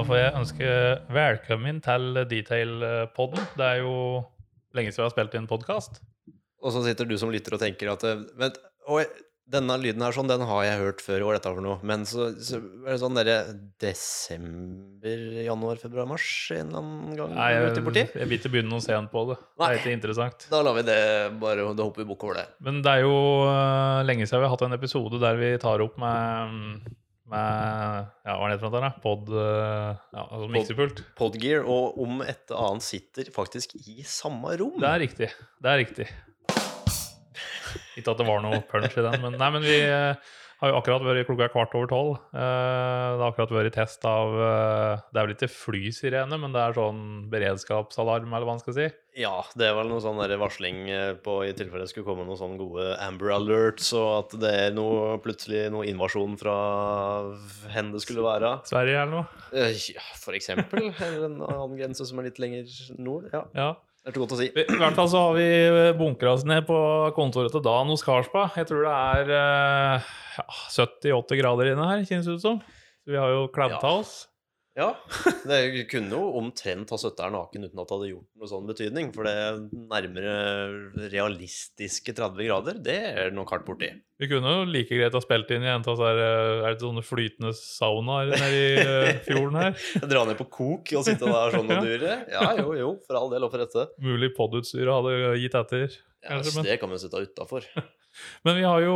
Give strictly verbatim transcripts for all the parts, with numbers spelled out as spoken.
Da får jeg ønske velkommen til Detail-podden. Det er jo lenge siden vi har spilt inn podcast. Og så sitter du som lytter og tenker at vent, oi, denne lyden her sånn, den har jeg hørt før, hva er dette for noe? Men så, så er det sånn der desember, januar, februar, mars en eller annen gang Nei, jeg, ute borti. jeg vil ikke begynne noe sent på det. Det er ikke interessant. Da lar vi det bare, da hopper vi bok over det. Men det er jo uh, lenge siden vi har hatt en episode der vi tar opp med, med ja, hva er det for noe der? Pod, uh, ja, altså miksepult. Pod, Podgear, og om et annet sitter faktisk i samme rom. Det er riktig, det er riktig. Ikke at det var noe punch i den, men, nei, men vi uh, har jo akkurat vært klokka kvart over tolv. Uh, det har akkurat vært test av, uh, det er vel ikke flysirene, men det er sånn beredskapsalarm, eller hva man skal si. Ja, det er vel noe sånn der varsling på, i tilfelle det skulle komme noen sånne gode Amber Alerts, og at det er noe, plutselig noe invasjon fra hen det skulle være. Sverige eller noe? Ja, for eksempel. Eller en annen grense som er litt lenger nord, ja. Ja. Det er ikke godt å si. I hvert fall så har vi bunkret oss ned på kontoret til Dan hos Karspa. Jeg tror det er ja, sytti åtti grader inne her, kjennes det ut som. Så vi har jo kledd av oss. Ja, det kunne jo omtrent ha søtt der naken uten at det hadde gjort noe sånn betydning, for det nærmere realistiske tretti grader, det er noe kart borti. Vi kunne jo like greit ha spilt inn i en av så er, er det sånne flytende saunaer nede i fjorden her. Dra ned på kok og sitte der sånn og dure. Ja, jo, jo, for all del og for dette. Mulig poddutstyret hadde gitt etter. Ja, kanskje, men det kan vi sitte utenfor. Men vi har jo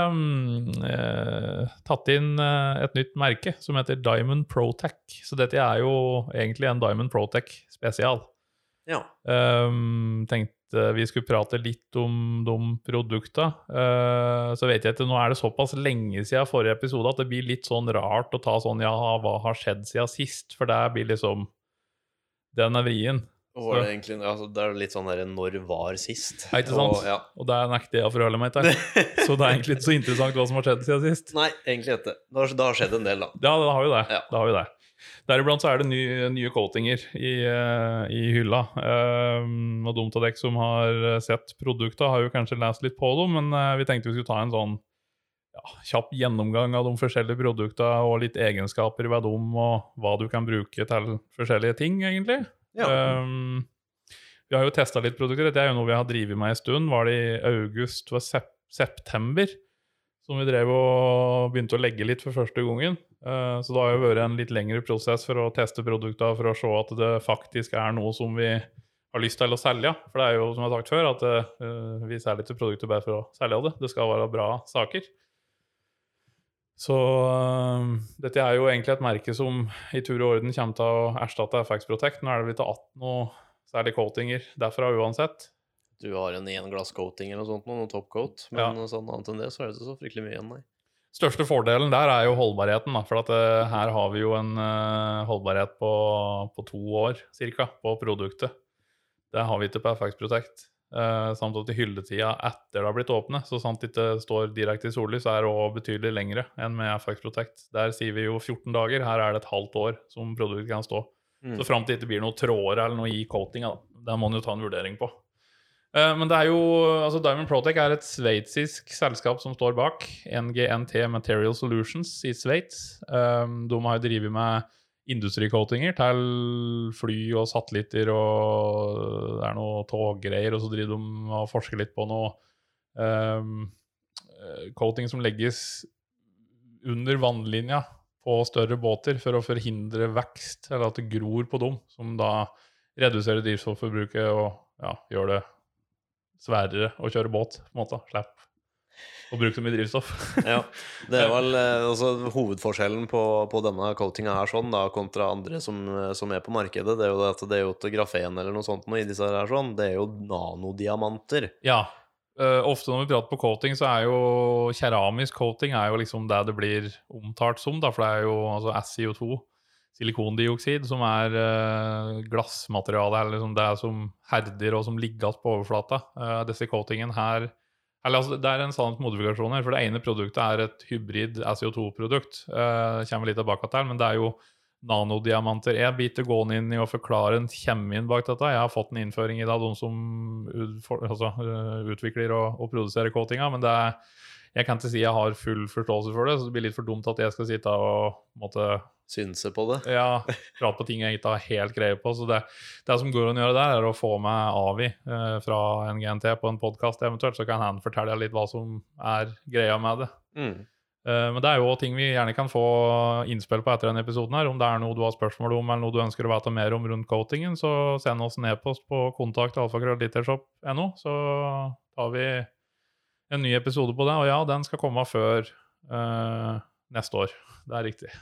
eh, tatt inn eh, et nytt merke som heter Diamond ProTech. Så dette er jo egentlig en Diamond ProTech spesial. Ja. Um, tenkte vi skulle prate litt om de produkter. Uh, så vet jeg ikke, nå er det såpass lenge siden forrige episode at det blir litt sånn rart å ta sånn, ja, hva har skjedd siden sist? For det blir liksom, den er vrien. Og var det, egentlig, altså, det er litt sånn der, når var sist? Ja, ikke sant? Og, ja. Og det er nektig jeg å forholde meg til. Så det er egentlig ikke så interessant hva som har skjedd siden sist. Nei, egentlig ikke. Det har, det har skjedd en del da. Ja, det har jo det. Ja. Det har jo det. Deriblant så er det nye, nye coatinger i, uh, i hylla. Um, og dumt av dere som har sett produkter har jo kanskje lest litt på dem, men uh, vi tenkte vi skulle ta en sånn ja, kjapp gjennomgang av de forskjellige produktene og litt egenskaper ved dem, og hva du kan bruke til forskjellige ting, egentlig. Ja. Um, vi har jo testet litt produkter. Dette er jo noe vi har drivet med en stund. Var det i august og sep september som vi drev og begynte å legge litt for første gangen. Uh, så det har jo vært en litt lengre prosess for å teste produkter, for å se at det faktisk er noe som vi har lyst til å selge. For det er jo, som jeg har sagt før, at uh, vi selger ikke produkter bare for å selge det. Det skal være bra saker. Så uh, dette er jo egentlig et merke som i tur og orden kommer til å erstatte F X Protect. Nå er det blitt atten og særlig coatinger derfra uansett. Du har en en glass coating eller noe sånt, noe topcoat, men ja. Sånn annet enn det så er det ikke så fryktelig mye igjen, nei. Største fordelen der er jo holdbarheten, da, for at uh, her har vi jo en uh, holdbarhet på, på to år cirka på produktet. Det har vi ikke på F X Protect. Uh, samt at i hyldetida etter det har blitt åpne, så sant det ikke står direkte i sollys, er det også betydelig lengre enn med F X Protect. Der sier vi jo fjorten dager, her er det et halvt år som produktet kan stå. Mm. Så frem til det ikke blir noe tråder eller noe i coatinga, da må man jo ta en vurdering på. Uh, men det er jo, altså Diamond ProTech er et sveitsisk selskap som står bak, N G N T Material Solutions i Sveits. Um, de har jo drivet med industricoatinger til fly og satellitter, og det er noe toggreier, og så driver de og forsker litt på noe um, coating som legges under vannlinja på større båter for å forhindre vekst, eller at det gror på dem, som da reduserer drivstofforbruket og ja, gjør det sværere å kjøre båt, på en måte, slipp og bruke så mye drivstoff. Ja, det er vel altså, hovedforskjellen på, på denne coatingen her sånn da, kontra andre som, som er på markedet, det er jo at det er jo ikke grafen eller noe sånt noe i disse her sånn, det er jo nanodiamanter. Ja, uh, ofte når vi prater på coating så er jo keramisk coating er jo liksom det det blir omtalt som da, for det er jo altså S I O to, silikondioksid, som er uh, glassmateriale, eller liksom det som herder og som ligger på overflata. Uh, disse coatingen her Eller, altså, det er en sånn modifikasjon her, for det ene produktet er et hybrid S I O to-produkt. Uh, det kommer litt tilbake til, men det er jo nanodiamanter. Jeg biter gående inn i å forklare en kjemien bak dette. Jeg har fått en innføring i det av de som for, altså, utvikler og, og produserer coatinga, men det er, jeg kan ikke si jeg har full forståelse for det, så det blir litt for dumt at jeg skal sitte og måtte synse på det. Ja, prate på ting jeg ikke har helt greie på. Så det, det som går an å gjøre der, er å få med Avi eh, fra N G N T på en podcast eventuelt, så kan han fortelle litt hva som er greia med det. Mm. Eh, men det er jo også ting vi gjerne kan få innspill på etter denne episoden her. Om det er noe du har spørsmål om, eller noe du ønsker å vite mer om rundt coatingen, så send oss en e-post på kontakt alfakrøll-littershop punktum no, så tar vi en ny episode på det. Og ja, den skal komme før uh, neste år. Det er riktig.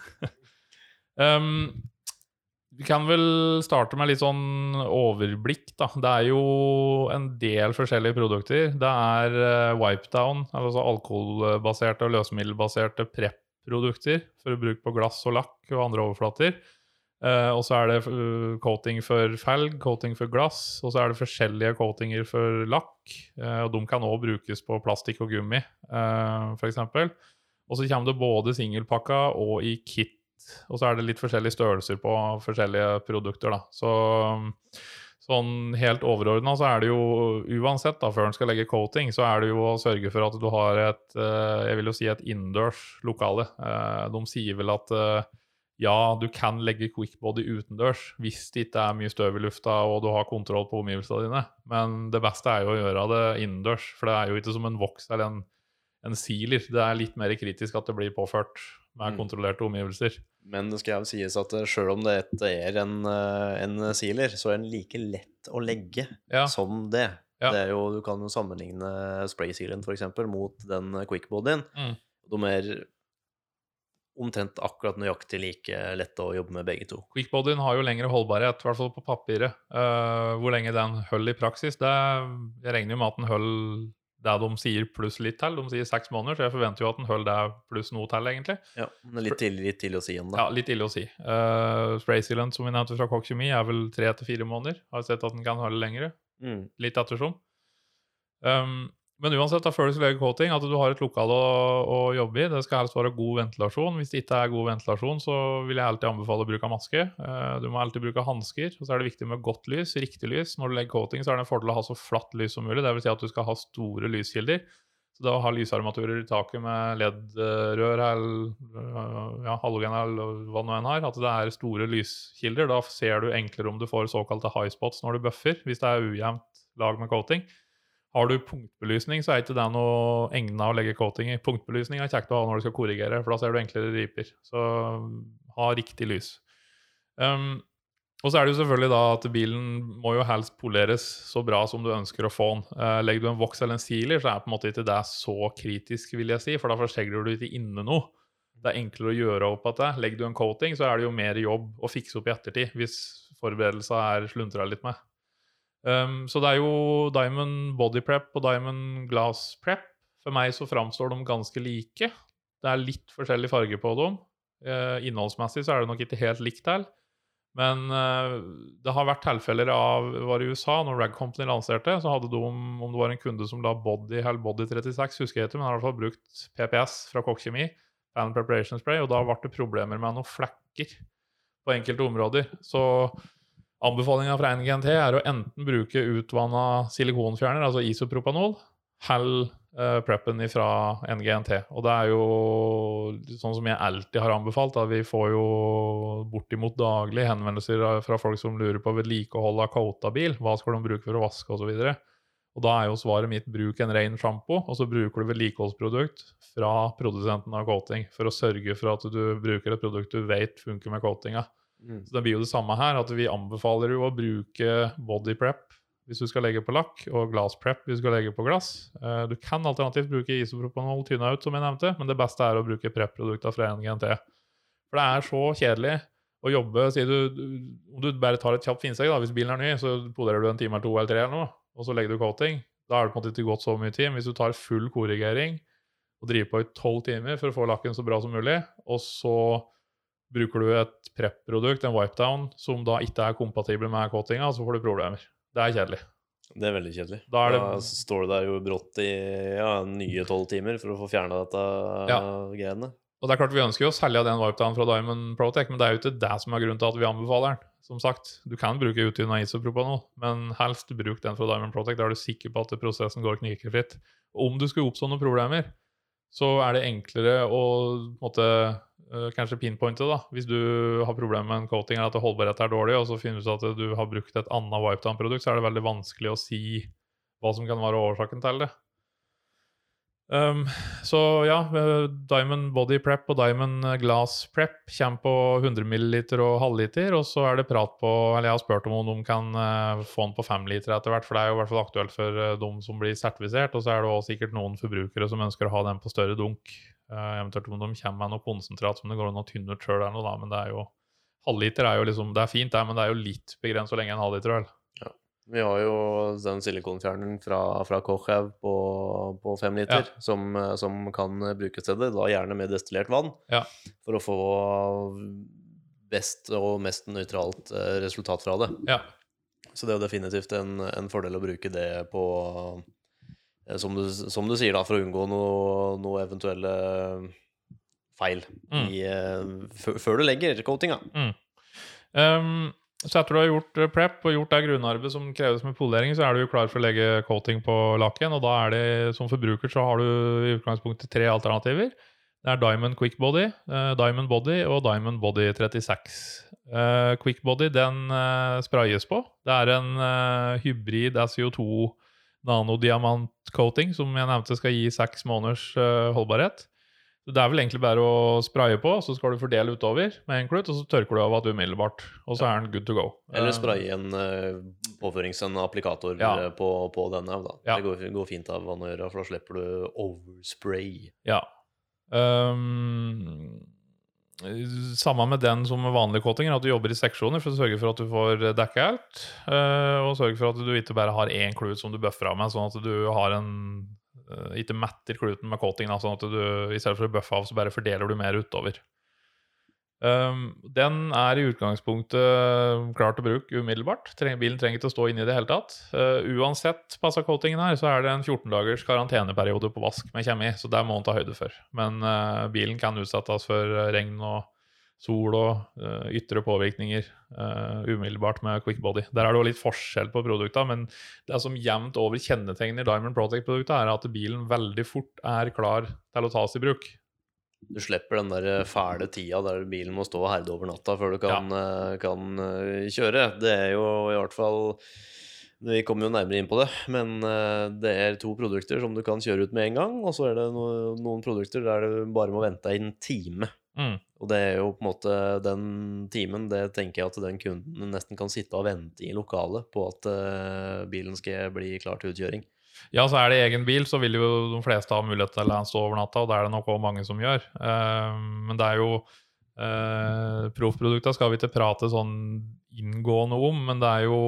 um, vi kan vel starte med litt sånn overblikk da. Det er jo en del forskjellige produkter. Det er uh, Wipedown, altså alkoholbaserte og løsemiddelbaserte prep-produkter for å bruke på glass og lakk og andre overflater. Uh, og så er det uh, coating for felg, coating for glass, og så er det forskjellige coatinger for lakk, uh, og de kan også brukes på plastikk og gummi, uh, for eksempel. Og så kommer det både singelpakka og i kit, og så er det litt forskjellige størrelser på forskjellige produkter da. Så sånn helt overordnet så er det jo uansett da, før en skal legge coating, så er det jo å sørge for at du har et, uh, jeg vil jo si et innendørs lokale. Uh, de sier vel at uh, ja, du kan legge quickbody utendørs hvis det ikke er mye støv i lufta og du har kontroll på omgivelsene dine. Men det beste er jo å gjøre det innendørs, for det er jo ikke som en voks eller en, en sealer. Det er litt mer kritisk at det blir påført med kontrollerte omgivelser. Men det skal jo sies at selv om det er en, en sealer, så er den like lett å legge ja. som det. Ja. Det er jo, du kan jo sammenligne spray-sealen for eksempel mot den quickbodyen. Mm. De er omtrent akkurat nøyaktig like lett å jobbe med begge to. Quickbodyen har jo lengre holdbarhet, i hvert fall på papiret. Uh, hvor lenge den høll i praksis, det jeg regner jo med at den høll det de sier pluss litt til. De sier seks måneder, så jeg forventer jo at den høll det pluss noe til, egentlig. Ja, men det er litt ille, litt ille å si om det. Ja, litt ille å si. Uh, Spray sealant, som vi nevnte fra Koch Kjemi, er vel tre til fire måneder. Har sett at den kan holde lengre. Mm. Litt ettersom. Um, Men uansett, da føles det coating at du har et lokal å, å jobbe i. Det skal helst være god ventilasjon. Hvis det ikke er god ventilasjon, så vil jeg alltid anbefale å bruke maske. Du må alltid bruke handsker, og så er det viktig med godt lys, riktig lys. Når du legger coating, så er det en fordel å ha så flatt lys som mulig. Det vil si at du skal ha store lyskilder. Så da å ha lysarmaturer i taket med L E D-rør eller ja, halogen eller hva nå enn har, at det er store lyskilder, da ser du enklere om du får såkalte high spots når du buffer, hvis det er ujevnt lag med coating. Har du punktbelysning, så er ikke det noe egnet å legge coating i. Punktbelysning er kjekt å ha når du skal korrigere, for da ser du enklere riper. Så ha riktig lys. Um, og så er det jo selvfølgelig da at bilen må jo helst poleres så bra som du ønsker å få den. Uh, legger du en voks eller en sealer, så er på en måte ikke det så kritisk, vil jeg si, for da forsegler du ikke inne noe. Det er enklere å gjøre opp at det. Legger du en coating, så er det jo mer jobb å fikse opp i ettertid, hvis forberedelsen er sluntra litt med. Um, så det er jo Diamond Body Prep og Diamond Glass Prep. For meg så framstår de ganske like. Det er litt forskjellig farge på dem. Uh, innholdsmessig så er det nok ikke helt likt her. Men uh, det har vært tilfeller av, var i U S A, når Rag Company lanserte, så hadde de, om det var en kunde som la Body, eller Body trettiseks, husker jeg ikke, men har i hvert fall brukt P P S fra Koch Kjemi, Pan Preparation Spray, og da ble det problemer med noen flekker på enkelte områder. Så anbefalingen fra N G N T er å enten bruke utvannet silikonfjerner, altså isopropanol, eller uh, preppen fra N G N T. Og det er jo sånn som jeg alltid har anbefalt, da vi får jo bortimot daglig henvendelser fra folk som lurer på vedlikehold av coata-bil. Hva skal de bruke for å vaske og så videre. Og da er jo svaret mitt, bruk en ren shampoo, og så bruker du vedlikeholdsprodukt fra produsenten av coating, for å sørge for at du bruker et produkt du vet funker med coatinga. Mm. Så det blir jo det samme her, at vi anbefaler jo å bruke body prep hvis du skal legge på lakk, og glass prep hvis du skal legge på glass. Uh, du kan alternativt bruke isopropanol tynna ut, som jeg nevnte, men det beste er å bruke prep-produkter fra N G N T. For det er så kjedelig å jobbe, sier du, om du bare tar et kjapt finsteg, da, hvis bilen er ny, så polerer du en time eller to eller tre eller noe, og så legger du coating. Da er det på en måte ikke gått så mye tid. Hvis du tar full korrigering og driver på i tolv timer for å få lakken så bra som mulig, og så bruker du et prep-produkt, en wipedown, som da ikke er kompatibel med coatinga, så får du problemer. Det er kjedelig. Det er veldig kjedelig. Da, er det... da står du der jo brått i ja, nye tolv timer for å få fjernet dette ja. greiene. Og det er klart vi ønsker jo å selge den wipedown fra Diamond Protec, men det er jo ikke det som er grunnen til at vi anbefaler den. Som sagt, du kan bruke uttynnet isopropanol, men helst bruk den fra Diamond Protec. Da er du sikker på at prosessen går knirkefritt. Og om du skulle oppstå noen problemer, så er det enklere å måtte, uh, kanskje pinpointe da, hvis du har problemer med en coating eller at holdbarhet er dårlig, og så finner du ut at du har brukt et annet Wipedown-produkt, så er det veldig vanskelig å si hva som kan være årsaken til det. Um, så ja, Diamond Body Prep og Diamond Glass Prep kommer på hundre milliliter og halvliter, og så er det prat på, eller jeg har spurt om om de kan uh, få den på fem liter etter hvert, for det er jo i hvert fall aktuelt for uh, de som blir sertifisert, og så er det også sikkert noen forbrukere som ønsker å ha den på større dunk, uh, eventuelt om de kommer med noe konsentrat som det går an å tynne ut selv eller noe da, men det er jo, halvliter er jo liksom, det er fint der, men det er jo litt begrenset så lenge en halvliter vel. Ja. Vi har jo den silikonfjerneren fra, fra Kochev på, på fem liter, ja. som, som kan brukes til det, da gjerne med destillert vann, ja. for å få best og mest nøytralt resultat fra det. Ja. Så det er jo definitivt en, en fordel å bruke det på, som du, som du sier da, for å unngå noe, noe eventuelle feil mm. i, f- før du legger coatinga. Mm. Um, Så etter du har gjort prep og gjort det grunnarbeidet som kreves med polering, så er du jo klar for å legge coating på laken, og da er det, som forbruker, så har du i utgangspunktet tre alternativer. Det er Diamond Quick Body, uh, Diamond Body og Diamond Body trettiseks. Uh, Quick Body, den uh, sprayes på. Det er en uh, hybrid S I O to nanodiamant coating, som jeg nevnte skal gi seks måneders uh, holdbarhet. Det er vel egentlig bare å spraye på, så skal du fordele utover med en klut, og så tørker du av at umiddelbart, og så er den good to go. Eller spraye en uh, påførings en applikator ja. på, på denne, da. Ja. Det går, går fint av vann å gjøre, for da slipper du overspray. Ja. Um, samme med den som med vanlige coatinger, at du jobber i seksjoner for å sørge for at du får dekke alt, uh, og sørge for at du ikke bare har en klut som du bøffer av med, sånn at du har en ikke metter kluten med coating, da, sånn at du i stedet for å bøffe av, så bare fordeler du mer utover. Um, den er i utgangspunktet klar til bruk umiddelbart. Bilen trenger ikke å stå inne i det hele tatt. Uh, uansett passet coatingen her, så er det en fjorten dagers karanteneperiode på vask med kjemi, så det må man ta høyde for. Men uh, bilen kan utsettes for regn og sol og uh, ytre påvirkninger uh, umiddelbart med Quick Body. Der er det jo litt forskjell på produkter, men det som jevnt over kjennetegner Diamond Protect-produktet er at bilen veldig fort er klar til å tas i bruk. Du slipper den der fæle tida der bilen må stå og herde over natta før du kan, ja. uh, kan uh, kjøre. Det er jo i hvert fall, vi kommer jo nærmere inn på det, men uh, det er to produkter som du kan kjøre ut med en gang, og så er det no- noen produkter der du bare må vente en time. Mm. Og det er jo på en måte den timen, det tenker jeg at den kunden nesten kan sitte og vente i lokalet på at uh, bilen skal bli klar til utkjøring. Ja, så er det egen bil, så vil jo de fleste ha mulighet til å stå over natta, og det er det nok også mange som gjør. Uh, men det er jo uh, proffprodukter skal vi ikke prate sånn inngående om, men det er jo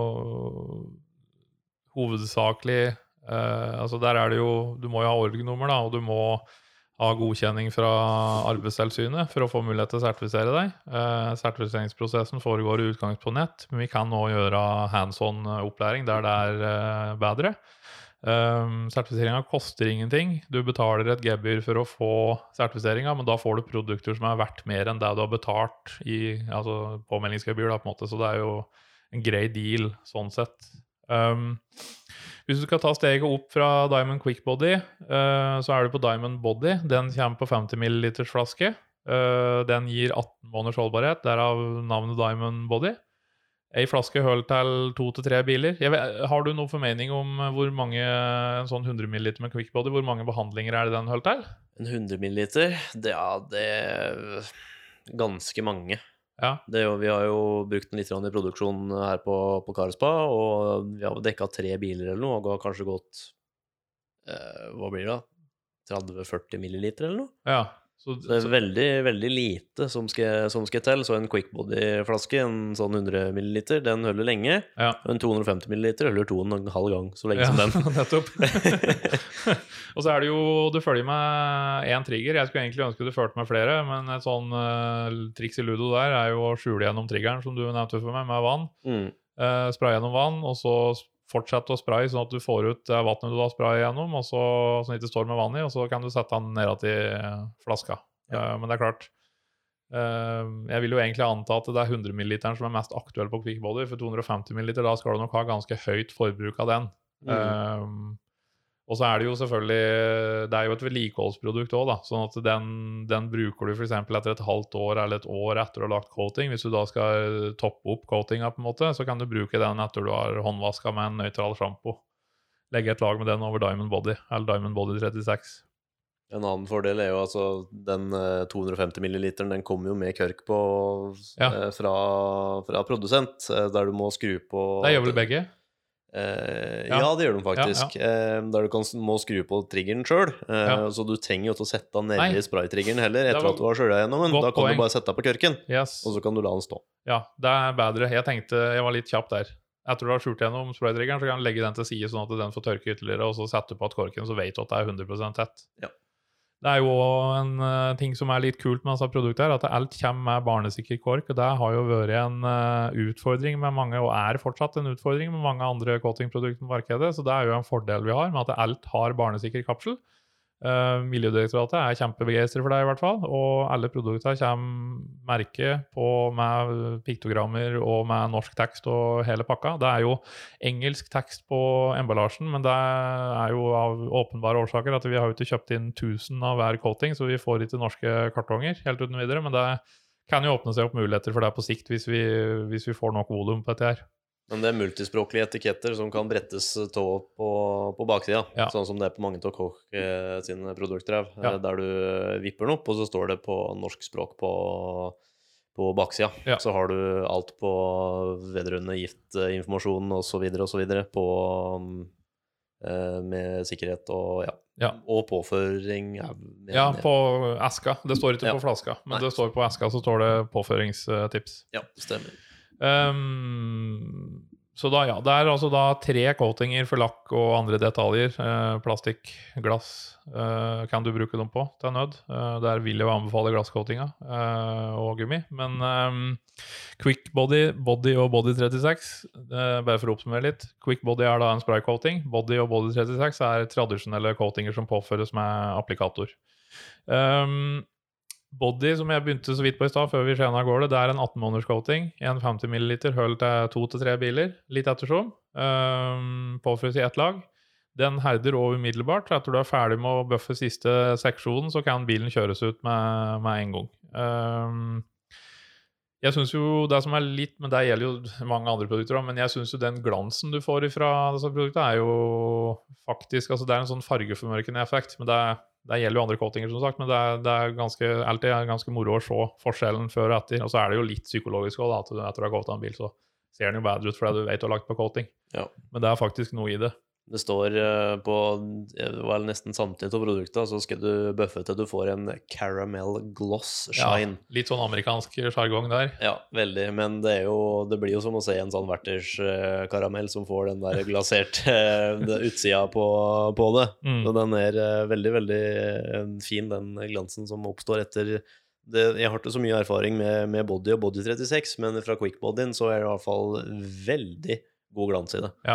hovedsakelig uh, altså der er det jo, du må jo ha org-nummer da, og du må ha godkjenning fra arbeidstilsynet for å få mulighet til å sertifisere deg. Eh, sertifiseringsprosessen foregår i utgangs på nett, men vi kan også gjøre hands-on opplæring der det er eh, bedre. Um, sertifiseringen koster ingenting. Du betaler et gebyr for å få sertifiseringen, men da får du produkter som er verdt mer enn det du har betalt i altså påmeldingsgebyr da, på en måte, så det er jo en grei deal sånn sett. Um, hvis du skal ta steget opp fra Diamond Quick Body, uh, så er du på Diamond Body. Den kommer på femti milliliters flaske. Uh, den gir atten måneders holdbarhet, derav navnet Diamond Body. En flaske høl til to til tre biler. Jeg vet, har du noen formening om hvor mange, en sånn hundre milliliter med Quick Body, hvor mange behandlinger er det den høl til? En hundre milliliter? Det, ja, det er ganske mange. Ja. Det er jo, vi har jo brukt den litt i produksjon her på, på Karspa, og vi har dekket tre biler eller noe, og det har kanskje gått, eh, hva blir det da? tretti til førti milliliter eller noe? Ja. Så, så det er så, veldig, veldig lite som skal, som skal til, så en Quick Body-flaske, en sånn hundre milliliter, den holder lenge, ja. Og en to hundre og femti milliliter holder to og en halv gang, så lenge ja, som den. Nettopp. Og så er det jo, du følger med en trigger, jeg skulle egentlig ønske du følte med flere, men et sånn uh, triks i Ludo der er jo å skjule gjennom triggeren, som du nevnte for meg, med vann. Mm. Uh, spraye gjennom vann, og så fortsette å spraye, sånn at du får ut uh, vattnet du da spraye gjennom, og så, sånn at det ikke står med vann i, og så kan du sette den ned til flaska. Ja. Uh, men det er klart, uh, jeg vil jo egentlig anta at det er hundre milliliter som er mest aktuell på Quick Body, for to hundre og femti milliliter, da skal du nok ha ganske høyt forbruk av den. Mm. Uh, Og så er det jo selvfølgelig, det er jo et vedlikeholdsprodukt også da, sånn at den, den bruker du for eksempel etter et halvt år eller et år etter å ha lagt coating. Hvis du da skal toppe opp coatinga på en måte, så kan du bruke den etter du har håndvasket med en nøytral shampoo. Legge et lag med den over Diamond Body, eller Diamond Body trettiseks. En annen fordel er jo altså den eh, to hundre og femti milliliteren, den kommer jo med kørk på Ja. eh, fra, fra produsent, eh, der du må skru på Det gjør vel begge? Eh, Ja. ja, det gjør de faktisk. Eh, der du kan, må skru på triggeren sjøl. Eh, Ja. Så du trenger jo ikke å sette den Nei. nedi spraytriggeren heller etter var at du har skjøla gjennom den. godt Da kan poeng. du bare sette på kørken, Yes. og så kan du la den stå. Ja, det er bedre. Jeg tenkte, jeg var litt kjapp der. Etter du har skjult gjennom spraytriggeren, så kan du legge den til side sånn at den får tørke ytterligere, og så sette på at korken, så vet du at det er hundre prosent tett. Ja. Det er jo en uh, ting som er litt kult med disse produktene her, at alt kommer med barnesikker kork, og det har jo vært en uh, utfordring med mange, og er fortsatt en utfordring med mange andre coatingprodukter på markedet, så det er jo en fordel vi har med at alt har barnesikker kapsel. Uh, Miljødirektoratet er kjempebegeistret for det i hvert fall, og alle produkter kommer merket på med piktogrammer og med norsk tekst og hele pakka. Det er jo engelsk tekst på emballasjen, men det er jo av åpenbare årsaker at vi har jo ikke kjøpt inn tusen av hver coating, så vi får ikke norske kartonger helt uten videre, men det kan jo åpne seg opp muligheter for det på sikt hvis vi, hvis vi får nok volum på dette her. Men det er multispråklige etiketter som kan brettes tå på, på baksida, Ja. sånn som det er på mange av Koch eh, sine produkter, her, Ja. eh, der du vipper den opp, og så står det på norsk språk på, på baksida. Ja. Så har du alt på vedrørende giftinformasjon og så videre og så videre på eh, med sikkerhet og ja. Ja. Og påføring. Ja, med, Ja, på eska. Det står ikke Ja. på flaska, men Nei. det står på eska, så står det påføringstips. ja, stemmer. Um, så da, ja, det er altså da tre coatinger for lakk og andre detaljer. Uh, plastikk, glass, uh, kan du bruke dem på til nød. Uh, der vil jeg anbefale glasscoatinga uh, og gummi. Men um, Quick Body, Body og Body trettiseks, uh, bare for å oppsummere litt. Quick Body er da en spraycoating. Body og Body trettiseks er tradisjonelle coatinger som påføres med applikator. Um, Body, som jeg begynte så vidt på i stad, før vi skjena av gårde, det er en atten måneders coating, en femti milliliter, høl til to til tre biler, litt ettersom, um, påføres i ett lag. Den herder over umiddelbart. Etter du er ferdig med å buffe siste seksjonen, så kan bilen kjøres ut med, med en gang. Um, jeg synes jo det som er litt, men det gjelder jo mange andre produkter også, men jeg synes jo den glansen du får fra disse produktene er jo faktisk, altså det er en sånn fargeformørkende effekt, men det er Det gjelder jo andre coatinger, som sagt, men det er, det er ganske, alltid er ganske moro å se forskjellen før og etter. Og så er det jo litt psykologisk også, da, at du, etter å ha coatet en bil, så ser den jo bedre ut fordi du vet du har lagt på coating. Ja. Men det er faktisk noe i det. Det står eh, på vel nesten samtidig av produktet, så skal du buffe til du får en caramel gloss shine. Ja, litt sånn amerikansk jargong der. Ja, veldig, men det, er jo, det blir jo som å se en sånn verters eh, karamell som får den der glaserte eh, utsida på, på det. Mm. Og den er eh, veldig, veldig eh, fin, den glansen som oppstår etter det. Jeg har ikke så mye erfaring med, med Body og Body trettiseks, men fra Quick Bodyen så er det i hvert fall veldig god glans i det. Ja.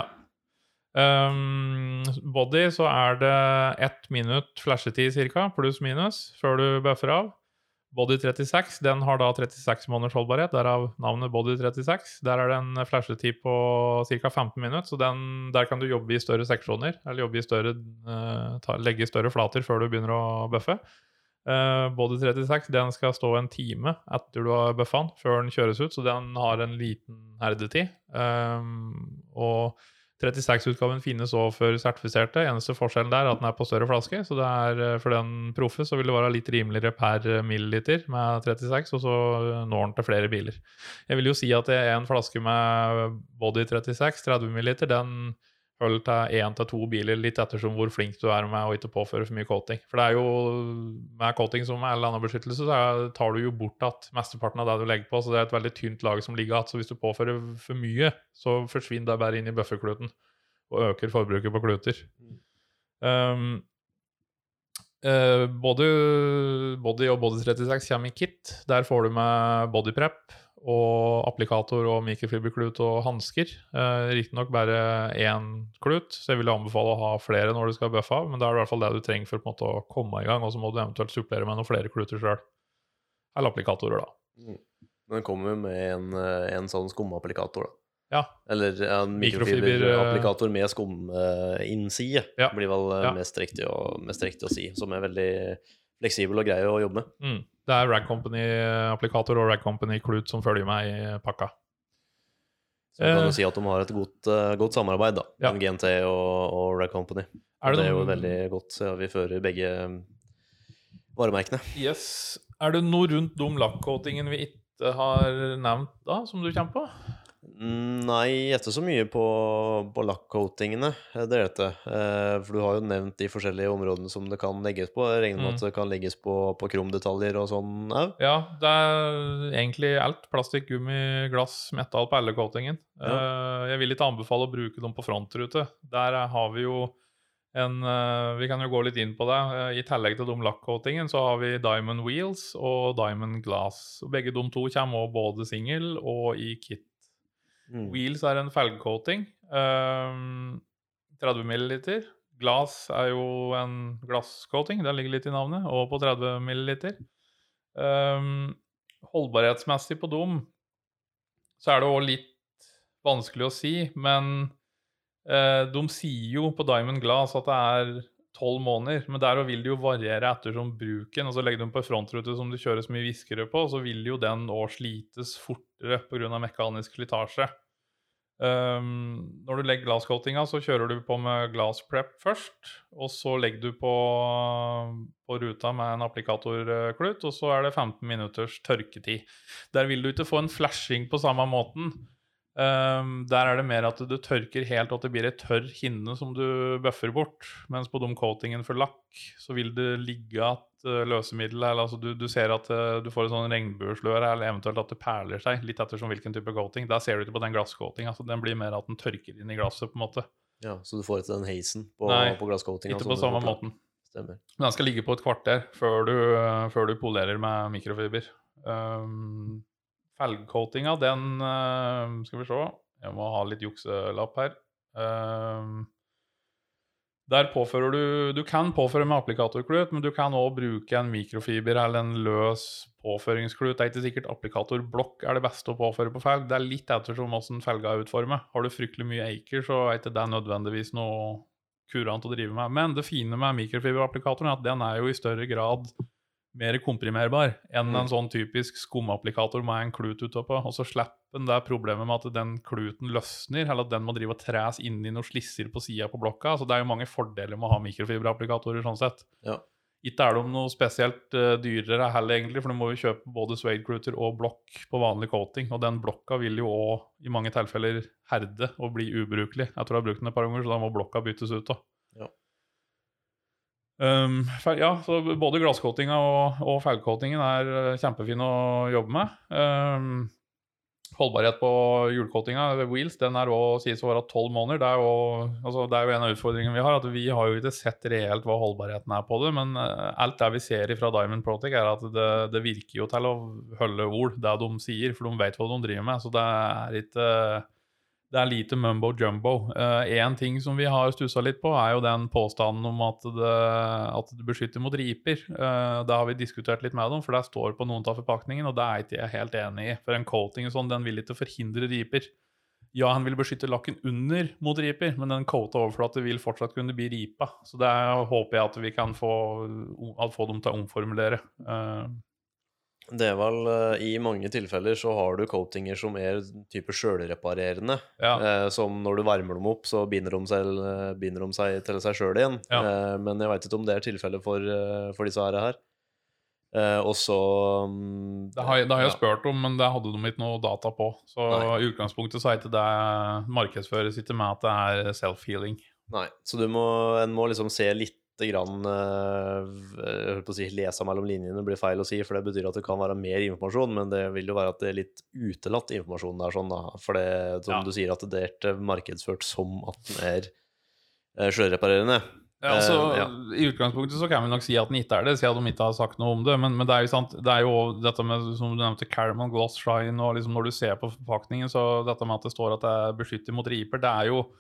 Um, body, så er det ett minutt flashetid cirka, pluss minus, før du buffer av. Body trettiseks, den har da trettiseks måneders holdbarhet, derav navnet Body trettiseks. Der er det en flashetid på cirka femten minutter, så den, der kan du jobbe i større seksjoner, eller jobbe i større, uh, ta, legge i større flater før du begynner å buffe. Uh, Body trettiseks, den skal stå en time etter du har buffet den, før den kjøres ut, så den har en liten herdetid. Um, og trettiseks-utgaven finnes også for sertifiserte. Eneste forskjellen der er at den er på større flaske, så det er for den proffe så vil det være litt rimeligere per milliliter med trettiseks, og så når den til flere biler. Jeg vil jo si at det er en flaske med Body trettiseks, tretti milliliter, den holder til én til to biler, litt ettersom hvor flink du er med å ikke påføre for mye coating. For det er jo, med coating som med all annen beskyttelse, så tar du jo bort at mesteparten av det du legger på, så det er et veldig tynt lag som ligger at, så hvis du påfører for mye, så forsvinner det bare inn i bufferkluten, og øker forbruket på kluter. Um, uh, både Body og Body trettiseks kommer i kit. Der får du med body prep, og applikator og mikrofiberklut og handsker. Eh, Riktig nok bare én klut, så jeg vil anbefale å ha flere når du skal buffe av, men det er i hvert fall det du trenger for på en måte å komme i gang, og så må du eventuelt supplere med noen flere kluter selv. Eller applikatorer da. Mm. Den kommer med en, en sånn skumapplikator da. Ja. Eller ja, en Mikrofiber, mikrofiberapplikator med skuminnside Ja. blir vel eh, Ja. mest, riktig å, mest riktig å si, som er veldig fleksibel og grei å jobbe med. Mm. Det er Rag Company-applikator og Rag Company-klut som følger med i pakka. Så man kan Eh. jo si at de har et godt, eh, godt samarbeid da, Ja. med G N T og, og Rag Company. Er Og det det er jo noen- veldig godt, så vi fører begge varemerkene. Yes. Er det noe rundt de lakkcoatingene vi ikke har nevnt da, som du kommer på? Nei, ikke så mye på, på lakkcoatingene, det er det. Eh, for du har jo nevnt de forskjellige områdene som det kan legges på. Jeg regner med Mm. at det kan legges på, på kromdetaljer og sånn òg. Ja, det er egentlig alt. Plastikk, gummi, glass, metall på alle coatingen. Eh, jeg vil ikke anbefale å bruke dem på frontrute. Der har vi jo en eh, Vi kan jo gå litt inn på det. Eh, I tillegg til de lakkcoatingen så har vi Diamond Wheels og Diamond Glass. Og begge de to kommer også både singel og i kit. Mm. Wheels er en felgcoating. Um, tretti milliliter. Glass er jo en glasscoating, det ligger litt i navnet, og på tretti milliliter. Um, holdbarhetsmessig på dem så er det også litt vanskelig å si, men uh, de sier jo på Diamond Glass at det er tolv måneder, men der vil det jo variere ettersom bruken, og så legger de på en frontrute som det kjøres mye viskere på, så vil jo den også slites fortere på grunn av mekanisk slitasje. Um, når du legger glasscoatinga, så kjører du på med glass prep først, og så legger du på, på ruta med en applikatorklut, og så er det femten minutters tørketid. Der vil du ikke få en flashing på samme måten. Um, der er det mer at du tørker helt, og at det blir et tørr hinne som du buffer bort. Mens på de coatingen for lakk, så vil det ligge et uh, løsemiddel, eller altså du, du ser at uh, du får et sånn regnbueslør, eller eventuelt at det perler seg, litt ettersom hvilken type coating. Der ser du ikke på den glasscoating, altså den blir mer at den tørker inn i glasset på en måte. Ja, så du får ikke den heisen på, Nei, på glasscoatinga. ikke som på du samme får på- måten. Stemmer. Men den skal ligge på et kvarter før du, uh, før du polerer med mikrofiber. Um, felgcoatinga, den uh, skal vi se. Jeg må ha litt jukselapp her. Um, der påfører du Du kan påføre med applikatorklut, men du kan også bruke en mikrofiber eller en løs påføringsklut. Det er ikke sikkert applikatorblokk er det beste å påføre på felg. Det er litt ettersom hvordan felga er utformet. Har du fryktelig mye acre, så er ikke det nødvendigvis noe kurant å drive med. Men det fine med mikrofiberapplikatoren er at den er jo i større grad mer komprimerbar enn en sånn typisk skumapplikator med en klut utapå. Og så slipper den det problemet med at den kluten løsner, eller at den må drive og træs inn i noen slisser på siden på blokka. Så det er jo mange fordeler med å ha mikrofiberapplikatorer sånn sett. Ja. Ikke er de noe spesielt uh, dyrere heller egentlig, for du må jo kjøpe både suede-kluter og blokk på vanlig coating, og den blokka vil jo også i mange tilfeller herde og bli ubrukelig. Jeg tror jeg har brukt den et par ganger, så da må blokka byttes ut da. Ja. Um, ja, så både glasscoatinga og, og felgcoatingen er uh, kjempefin å jobbe med. Um, holdbarhet på hjulcoatinga, wheels, den er også, sies å være tolv måneder. Det er, jo, altså, det er jo en av utfordringene vi har, at vi har jo ikke sett reelt hva holdbarheten er på det, men uh, alt det vi ser fra Diamond Protec er at det, det virker jo til å holde ord, det de sier, for de vet hva de driver med, så det er ikke... Uh, Det er lite mumbo-jumbo. Uh, en ting som vi har stusset litt på er jo den påstanden om at det, at det beskytter mot riper. Uh, det har vi diskutert litt med dem, for det står på noen av forpakningen, og det er ikke jeg helt enig i. For en coating og sånn, den vil ikke forhindre riper. Ja, han vil beskytte lakken under mot riper, men den coata overflate vil fortsatt kunne bli ripa. Så det er, håper jeg at vi kan få, at få dem til å omformulere. Uh, Det er vel, eh, i mange tilfeller så har du coatinger som er type selvreparerende, Ja. eh, som når du varmer dem opp, så binder de seg, eh, binder de seg til seg selv igjen. Ja. Eh, men jeg vet ikke om det er tilfellet for, eh, for disse her. Eh, og så mm, Det har, det har jeg ja. spurt om, men det hadde de ikke noe data på. Så Nei. i utgangspunktet så er ikke det markedsføres ikke med at det er self-healing. Nei, så du må, en må liksom se litt grann, eh, jeg holdt på å si, lese mellom linjene blir feil å si, for det betyr at det kan være mer informasjon, men det vil jo være at det er litt utelatt informasjon der, sånn da, for det, som Ja. du sier, at det er ikke markedsført som at den er eh, selvreparerende. Ja, altså, Eh, ja. I utgangspunktet så kan vi nok si at den ikke er det, siden de ikke har sagt noe om det, men, men det er jo sant, det er jo dette med, som du nevnte, Caramel Gloss Shine, og liksom når du ser på forpakningen, så dette med at det står at det er beskyttet mot riper, det er jo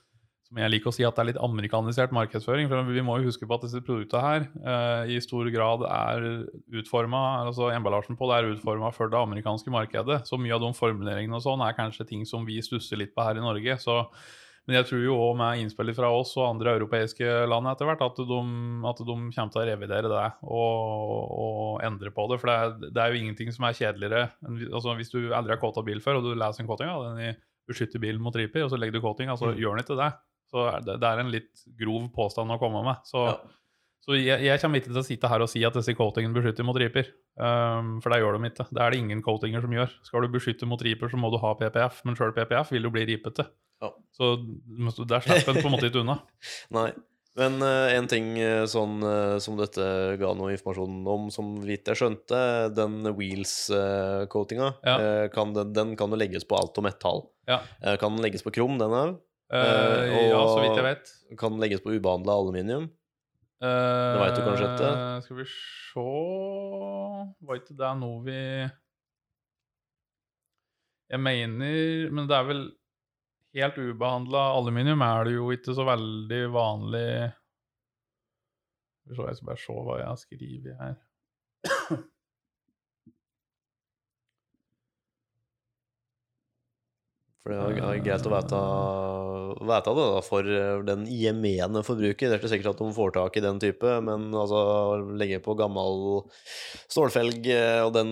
som jeg liker å si at det er litt amerikanisert markedsføring, for vi må jo huske på at disse produktene her eh, i stor grad er utformet, altså emballasjen på det er utformet for det amerikanske markedet, så mye av de formuleringene og sånn er kanskje ting som vi stusser litt på her i Norge, så, men jeg tror jo også med innspill fra oss og andre europeiske land etter hvert, at de, at de kommer til å revidere det og, og endre på det, for det er, det er jo ingenting som er kjedeligere, altså hvis du aldri har kåta bil før, og du leser en kåting, ja, den i beskytter bilen mot riper, og så legger du kåting, altså mm. gjør den ikke det. Så det, det er en litt grov påstand å komme med. Så, ja. så jeg, jeg kommer ikke til å sitte her og si at disse coatingene beskytter mot riper, um, for det gjør de ikke. Det er det ingen coatinger som gjør. Skal du beskytte mot riper, så må du ha P P F, men selv P P F vil jo bli ripete. Ja. Så der slipper den på en måte ikke unna. Nei. Men uh, en ting uh, sånn, uh, som dette ga noe informasjon om, som vidt jeg skjønte, den wheels-coatinga, uh, ja. uh, kan den, den kan jo legges på alt og metall. Ja. Uh, kan den legges på krom, den her? Uh, uh, ja, så vidt jeg vet. Kan den legges på ubehandlet aluminium? Uh, det vet du kanskje ikke? Skal vi se... Var ikke det noe vi... Jeg mener... Men det er vel... Helt ubehandlet aluminium er det jo ikke så veldig vanlig. Jeg skal bare se hva jeg har skrivet her. For det er greit å vite, vite det da, for den gemene forbruker. Det er ikke sikkert at de får tak i den type, men altså legge på gammel stålfelg og den,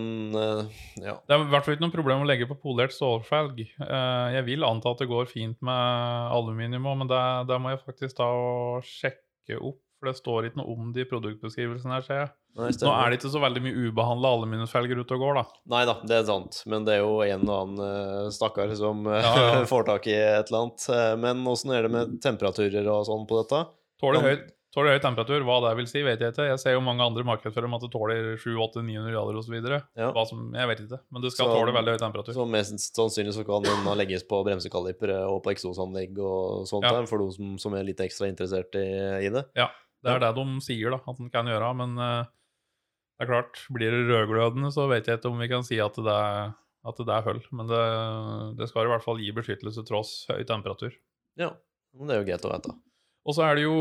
ja. Det er i hvert fall ikke noen problem å legge på polert stålfelg. Jeg vil anta at det går fint med aluminium, men det, det må jeg faktisk ta og sjekke opp, for det står ikke noe om de produktbeskrivelsene her, ser jeg. Nei, Nå er det ikke så veldig mye ubehandlet aluminiumsfelger ute og går, da. Nei da, det er sant. Men det er jo en og annen uh, stakkar som uh, ja, ja. får tak i et eller annet. Men hvordan er det med temperaturer og sånn på dette? Tåler høy, tåler høy temperatur, hva det vil si, vet jeg ikke. Jeg ser jo mange andre markedsfører om at det tåler sju, åtte, ni hundre grader og så videre. Ja. Hva som, jeg vet ikke, men det skal så, tåle veldig høy temperatur. Så mest sannsynlig så kan den legges på bremsekaliper og på eksosanlegg og sånt ja. der, for de som, som er litt ekstra interessert i, i det. Ja, det er ja. det de sier da, at den kan gjøre, men... Uh, Det er klart, blir det rødglødende så vet jeg ikke om vi kan si at det er, at det er høll, men det, det skal i hvert fall gi beskyttelse tross høy temperatur. Ja, det er jo greit å vite. Og så er det jo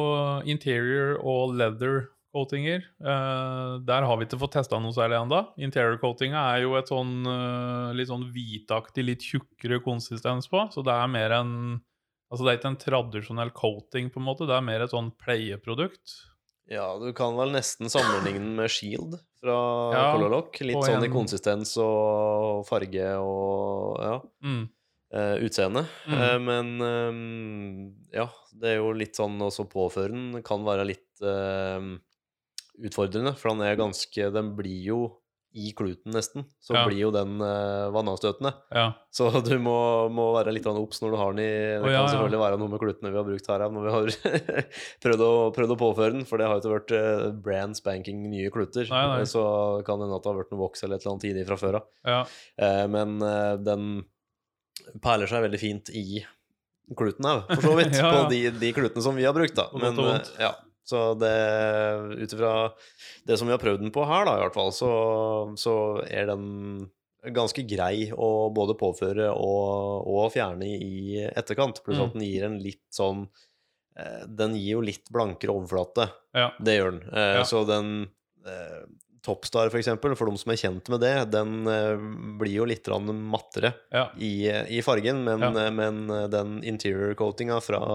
interior og leather coatinger. Uh, der har vi ikke fått testet noe særlig enda. Interior coatinga er jo et sånn uh, litt sånn hvitaktig, litt tjukkere konsistens på, så det er mer en, altså det er ikke en tradisjonell coating på en måte, det er mer et sånn pleieprodukt. Ja, du kan vel nesten sammenligne den med Shield fra ja, Color Lock. Litt sånn en... i konsistens og farge og ja, mm. uh, utseende. Mm. Uh, men um, ja, det er jo litt sånn også påføren kan være litt uh, utfordrende, for den er ganske, den blir jo i kluten nesten, så ja. blir jo den uh, vannavstøtende. Ja. Så du må, må være litt obs når du har den i, det oh, kan ja, selvfølgelig ja. være noe med klutene vi har brukt her, når vi har prøvd, å, prøvd å påføre den, for det har jo ikke vært uh, brand spanking nye kluter, nei, nei. Så kan det at det har vært noe voks eller et eller annet tidlig fra før av. Ja. Uh, men uh, den perler seg veldig fint i kluten her, for så vidt, ja, ja. på de, de klutene som vi har brukt da. Men uh, ja. Så det, utifra det som vi har prøvd den på her da, i hvert fall, så, så er den ganske grei å både påføre og, og fjerne i etterkant, pluss mm. at den gir en litt sånn, den gir jo litt blankere overflate, ja. det gjør den. Ja. Så den eh, Topstar for eksempel, for de som er kjent med det, den eh, blir jo litt mattere ja. i, i fargen, men, ja. men den interior coatinga fra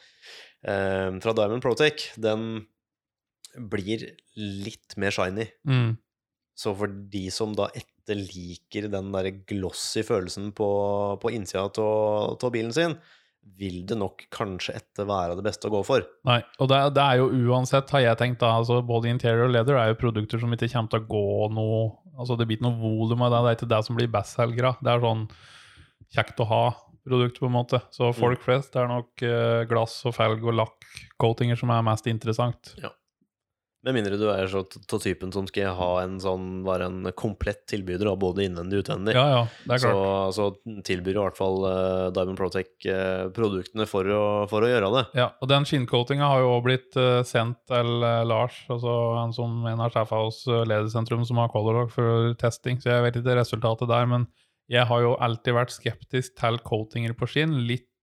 Uh, fra Diamond Protec, den blir litt mer shiny. Mm. Så for de som da etterliker den der glossy følelsen på, på innsida av bilen sin, vil det nok kanskje etter være det beste å gå for. Nei, og det, det er jo uansett, har jeg tenkt da, altså både interior og leather er jo produkter som ikke kommer til å gå noe, altså det blir noe volum av det, det er ikke det som blir bestselgere, det er sånn kjekt å ha produkt på en måte, så folk flest er nok uh, glass og felg og lakk-coatinger som er mest interessant. Ja. Med mindre du er så til typen som skal ha en sånn, være en komplett tilbyder, både innvendig og utvendig. Ja, ja, det er klart. Så, så tilbyr i hvert fall uh, Diamond Protec uh, produktene for å, for å gjøre det. Ja, og den skinncoatinga har jo også blitt uh, sendt til uh, Lars, altså han som en av sjefene hos uh, Ledesentrum som har Color Lock for testing, så jeg vet ikke resultatet der, men jeg har jo alltid vært skeptisk til coatinger på skinn, litt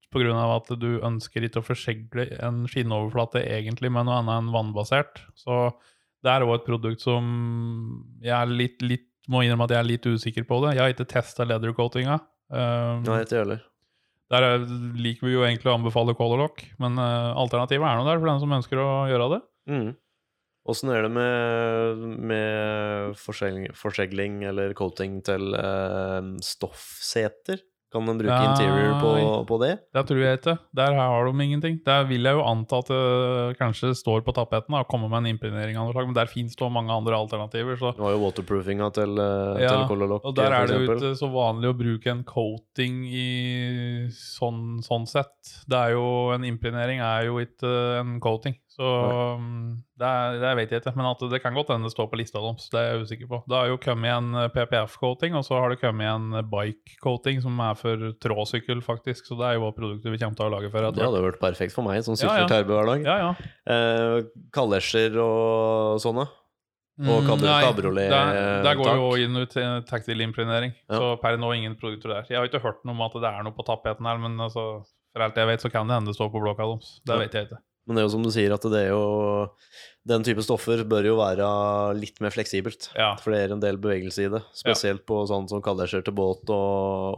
på grunn av at du ønsker ikke å forsegle en skinnoverflate egentlig med noe annet enn vannbasert. Så det er også et produkt som jeg er litt, litt, må innrømme at jeg er litt usikker på det. Jeg har ikke testet leather-coatinga. Um, Nei, ikke heller. Der er, liker vi jo egentlig å anbefale Color Lock, men uh, alternativet er noe der for den som ønsker å gjøre det. Mm. Hvordan er det med, med forsegling, forsegling eller coating til uh, stoffseter? Kan man bruke Nei. interior på, på det? Det tror jeg ikke. Der har de ingenting. Der vil jeg jo anta at det kanskje står på tapeten og kommer med en impregnering av noe slag, men der finnes det mange andre alternativer. Så. Du har jo waterproofinga til, uh, ja, til Color Lock, og der for er det jo eksempel. ikke så vanlig å bruke en coating i sånn, sånn sett. Det er jo, en impregnering er jo ikke en coating. Så um, det, er, det vet jeg ikke, men at det kan godt hende det står på lista deres, det er jeg usikker på. Det har jo kommet en P P F-coating, og så har det kommet en bike-coating som er for tråsykkel faktisk, så det er jo også produkter vi kommer til å lage for. Det hadde vært perfekt for meg, som sykler Ja, ja. til arbeid hver dag. Ja, ja. Eh, kalesjer og sånne. Og kab- Nei, kabriolet der, der går tak. jo inn ut til tekstilimpregnering, Ja. så per nå ingen produkter der. Jeg har ikke hørt noe om at det er noe på tapeten her, men altså, for alt jeg vet så kan det hende det står på blokka deres. Det Ja. vet jeg ikke. Men det er jo som du sier, at det er jo den type stoffer bør jo være litt mer fleksibelt. Ja. For det er en del bevegelse i det. Spesielt på sånn som kalesjer til båt og,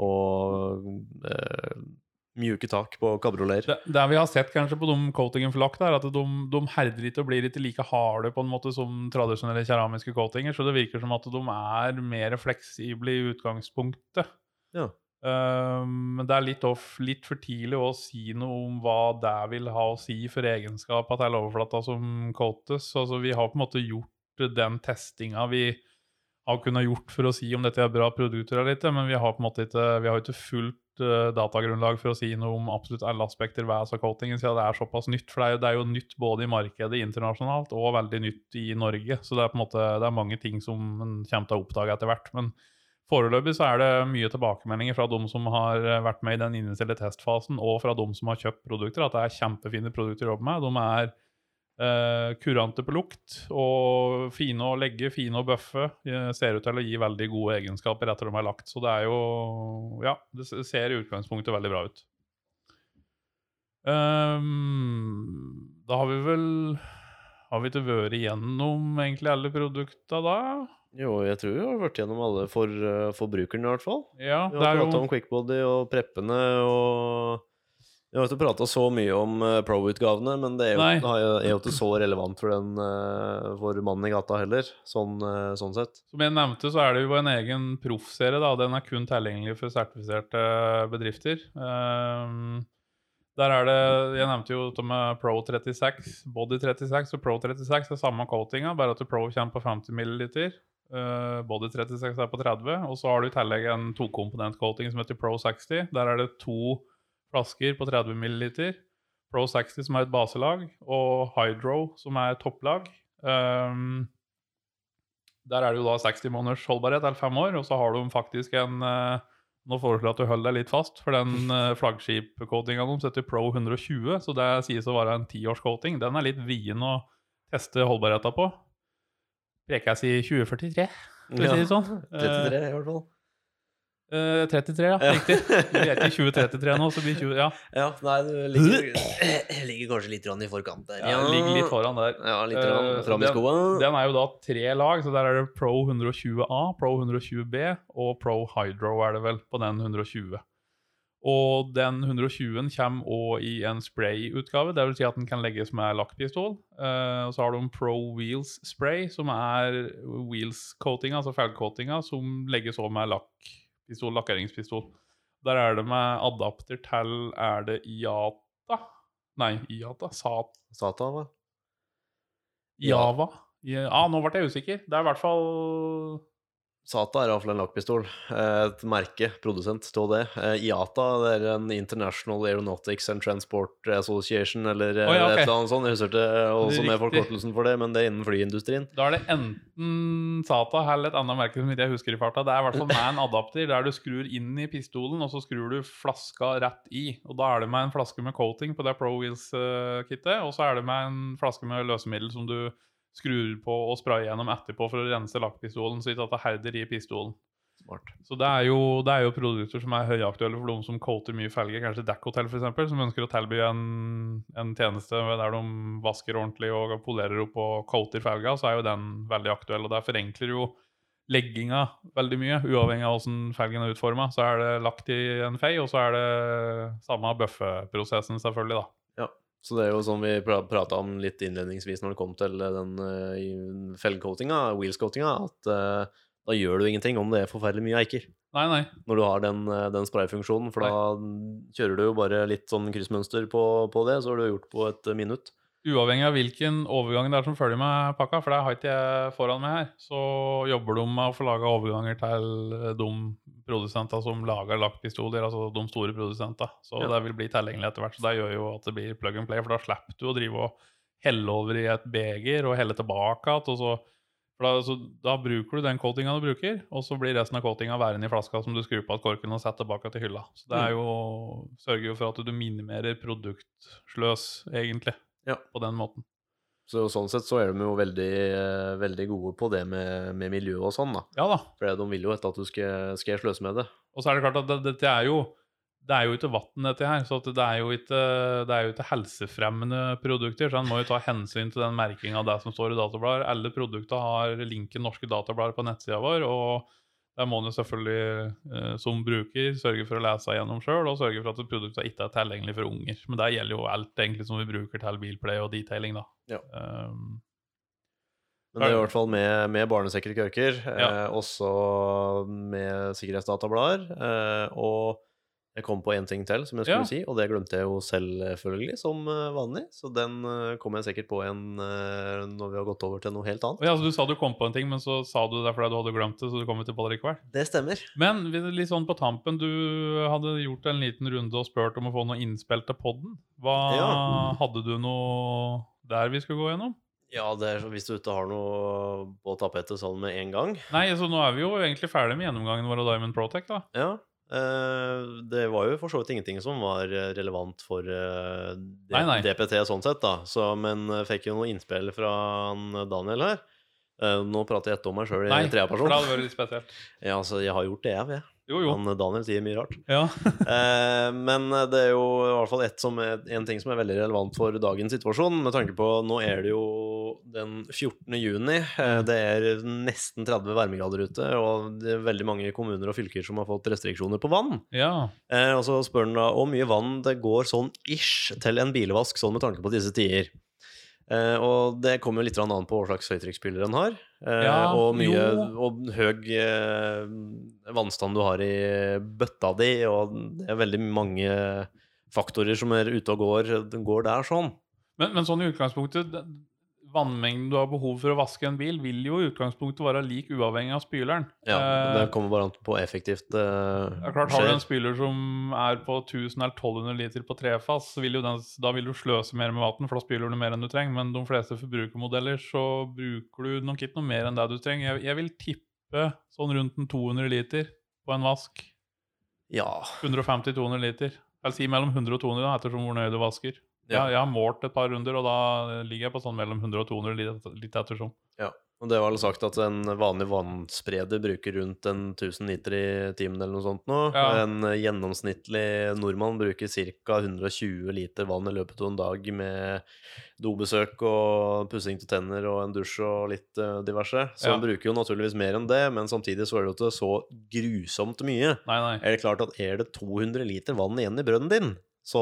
og eh, mjuke tak på kabrioleter. Det, det vi har sett kanskje på de coatingen for lakk, er at de, de herder ikke og blir ikke like harde på en måte som tradisjonelle keramiske coatinger, så det virker som at de er mer fleksible i utgangspunktet. Ja. Um, men det er litt, off, litt for tidlig å si noe om hva det vil ha å si for egenskap at det er overflata som coates. Altså, vi har på en måte gjort den testinga vi har kunnet gjort for å si om dette er bra produkter eller ikke, men vi har på en måte ikke, vi har ikke fullt uh, datagrunnlag for å si noe om absolutt alle aspekter ved altså coatingen, siden det er såpass nytt, for det er, jo, det er jo nytt både i markedet internasjonalt og veldig nytt i Norge, så det er på en måte, det er mange ting som man kommer til å oppdage etter hvert, men foreløpig så er det mye tilbakemeldinger fra de som har vært med i den initielle testfasen, og fra de som har kjøpt produkter, at det er kjempefine produkter å jobbe med. De er eh, kurante på lukt, og fine å legge, fine å bøffe. Eh, ser ut til å gi veldig gode egenskaper etter de er lagt. Så det er jo, ja, det ser i utgangspunktet veldig bra ut. Um, da har vi vel, har vi ikke vært igjennom egentlig alle produkter da? Jo, jeg tror vi har vært gjennom alle for uh, forbrukeren i hvert fall. Ja, Vi det har er pratet jo... om Quickbody og preppene, og vi har ikke pratet så mye om uh, Pro-utgavene, men det er jo, Nei. det er jo- er jo ikke så relevant for, den, uh, for mannen i gata heller, sånn, uh, sånn sett. Som jeg nevnte, så er det jo en egen proffserie, da. Den er kun tilgjengelig for sertifiserte bedrifter. Um, der er det, jeg nevnte jo det med Pro trettiseks, Body trettiseks og Pro trettiseks er samme coatinga, bare at Pro kommer på femti milliliter. Uh, Body trettiseks er på tretti, og så har du i tillegg en tokomponent coating som heter Pro seksti. Der er det to flasker på tretti milliliter. Pro seksti som er et baselag, og Hydro som er et topplag. Um, der er det jo da seksti måneders holdbarhet, eller fem år, og så har du faktisk en uh, nå foreslår jeg at du holder deg litt fast, for den uh, flaggskip-coatinga de setter Pro hundre og tjue, så det sies å være en tiårs-coating. Den er litt vien å teste holdbarheten på. Preker jeg si tjue førtitre, for å si det sånn. trettitre i hvert fall. Uh, trettitre, ja, Ja. riktig. Vi er til tjue trettitre nå, så blir tjue, ja. Ja, nei, du ligger, ligger kanskje litt grann i forkant der. ja. Ligger litt foran der. Ja, litt grann Eh, fram i den- skoene. Den er jo da tre lag, så der er det Pro hundre og tjue A, Pro hundre og tjue B og Pro Hydro er det vel på den hundre og tjue. Og den hundre og tjue kommer også i en spray-utgave, det vil si at den kan legges med lakkpistol. Eh, og så har du en Pro Wheels Spray, som er wheels-coatinga, altså felgcoatinga, som legges også med lakkpistol, lakkeringspistol. Der er det med adapter til, er det IATA? Nei, IATA, SAT, Sata, hva? Java. Ja, nå ble jeg usikker. Det er i hvert fall... Sata er i hvert fall en lakkpistol. Eh, Et merke, produsent, stå det. Eh, IATA det er en International Aeronautics and Transport Association, eller eh, Å, ja, ok. et eller annet sånt. Jeg husker ikke også med Riktig. forkortelsen for det, men det er innen flyindustrien. Da er det enten Sata eller et annet merke som ikke jeg husker i farta. Det er i hvert fall med en adapter der du skrur inn i pistolen, og så skrur du flaska rett i. Og da er det med en flaske med coating på det Pro Wheels-kittet, og så er det med en flaske med løsemiddel som du skrur på og sprayer gjennom etterpå for å rense lakkpistolen, så ikke at det herder i pistolen. Smart. Så det er, jo, det er jo produkter som er høyaktuelle for de som coater mye felger, kanskje Dekk-hotell for eksempel, som ønsker å tilby en, en tjeneste der de vasker ordentlig og polerer opp og coater felga, så er jo den veldig aktuell, og det forenkler jo legginga veldig mye, uavhengig av hvordan felgen er utformet. Så er det lagt i en fei, og så er det samme bøffeprosessen selvfølgelig da. Ja, så det er jo som vi pra- pratet om litt innledningsvis når det kom til den uh, felgcoatinga, wheelscoatinga, at uh, da gjør du ingenting om det er forferdelig mye eiker. Nei, nei. Når du har den, den sprayfunksjonen, for da kjører du jo bare litt sånn kryssmønster på, på det, så har du gjort på et minutt. Uavhengig av hvilken overgang det er som følger med pakka, for det har ikke jeg foran meg her, så jobber de med å få laget overganger til de produsenter som lager lakkpistoler, altså de store produsenter. Så Ja. det vil bli tilgjengelig etter hvert, så det gjør jo at det blir plug and play, for da slipper du å drive og helle over i et beger og helle tilbake, og så For da, så, da bruker du den coatinga du bruker, og så blir resten av coatinga værende i flaska som du skrur på at korken og setter tilbake til hylla. Så det er jo, sørger jo for at du minimerer produktsløs, egentlig, Ja. på den måten. Så sånn sett så er de jo veldig, eh, veldig gode på det med, med miljø og sånn da. Ja da. For de vil jo etter at du skal, skal sløse med det. Og så er det klart at det, dette er jo det er jo ikke vatten dette her, så at det er jo ikke, det er jo ikke helsefremmende produkter, så han må jo ta hensyn til den merkingen av det som står i datablader. Alle produkter har linken norske datablader på nettsida vår, og der må man jo selvfølgelig eh, som bruker sørge for å lese gjennom selv, og sørge for at produkter ikke er tilgjengelig for unger. Men det gjelder jo alt egentlig som vi bruker til bilplay og detailing da. Ja. Um, Men det er i hvert fall med, med barnesikre korker, Ja. eh, også med sikkerhetsdatablader, eh, og jeg kom på en ting til som jeg skulle Ja. si, og det glemte jeg jo selvfølgelig som eh, vanlig, så den eh, kommer jeg sikkert på igjen eh, når vi har gått over til noe helt og annet. ja, så du sa du kom på en ting, men så sa du det fordi du hadde glemt det, så du kom ikke på det likevel. Det stemmer. Men vi- litt sånn på tampen, du hadde gjort en liten runde og spurt om å få noe innspill til podden. Hva Ja. hadde du noe der vi skulle gå gjennom? Ja, det er, så hvis du ikke har noe på tapetet sånn med en gang. Nei, så nå er vi jo egentlig ferdig med gjennomgangen vår av Diamond Protect da. Ja, eh, det var jo for så vidt ingenting som var eh, relevant for eh, D- Nei, nei. D P T sånn sett da, så, men jeg fikk jo noe innspill fra han Daniel her. Eh, nå prater jeg etter om meg selv i Nei, for tredjeperson. det hadde vært litt spesielt. Ja, altså, jeg har gjort det, jeg vet. Jo, jo. Han Daniel sier mye rart. Ja. Eh, men det er jo i hvert fall et som er, en ting som er veldig relevant for dagens situasjon, med tanke på nå er det jo den fjortende juni, eh, det er nesten tretti varmegrader ute, og det er veldig mange kommuner og fylker som har fått restriksjoner på vann. Ja. Eh, og så spør han da hvor mye vann det går sånn ish til en bilvask, sånn med tanke på disse tider. Eh, og det kommer jo litt an på hva slags høytrykksspyler den har, eh, Ja, og mye jo. og høy eh, vannstand du har i bøtta di, og det er veldig mange faktorer som er ute og går, går der sånn. Men, men sånn i utgangspunktet, det- vannmengden du har behov for å vaske en bil vil jo i utgangspunktet være lik uavhengig av spyleren. Ja, Eh, det kommer bare an på effektivt eh, Det er klart, har du skjer. en spyler som er på tusen eller tolv hundre liter på trefas, så vil jo den, da vil du sløse mer med vatten, for da spyler du mer enn du trenger. Men de fleste forbrukermodeller så bruker du nok ikke noe mer enn det du trenger. Jeg, jeg vil tippe sånn rundt en to hundre liter på en vask. Ja, hundre femti til to hundre liter. Jeg vil si mellom hundre og to hundre da, ettersom hvor nøye du vasker. Ja. Ja, jeg har målt et par runder, og da ligger jeg på sånn mellom hundre og to hundre litt, litt ettersom. ja. Og det var vel sagt at en vanlig vannspreder bruker rundt en tusen liter i timen eller noe sånt nå. Ja. En gjennomsnittlig nordmann bruker ca. hundre og tjue liter vann i løpet av en dag med dobesøk og pussing til tenner og en dusj og litt eh, diverse. Så Ja. han bruker jo naturligvis mer enn det, men samtidig så er det jo ikke så grusomt mye. Nei, nei. Er det klart at er det to hundre liter vann igjen i brønnen din, så,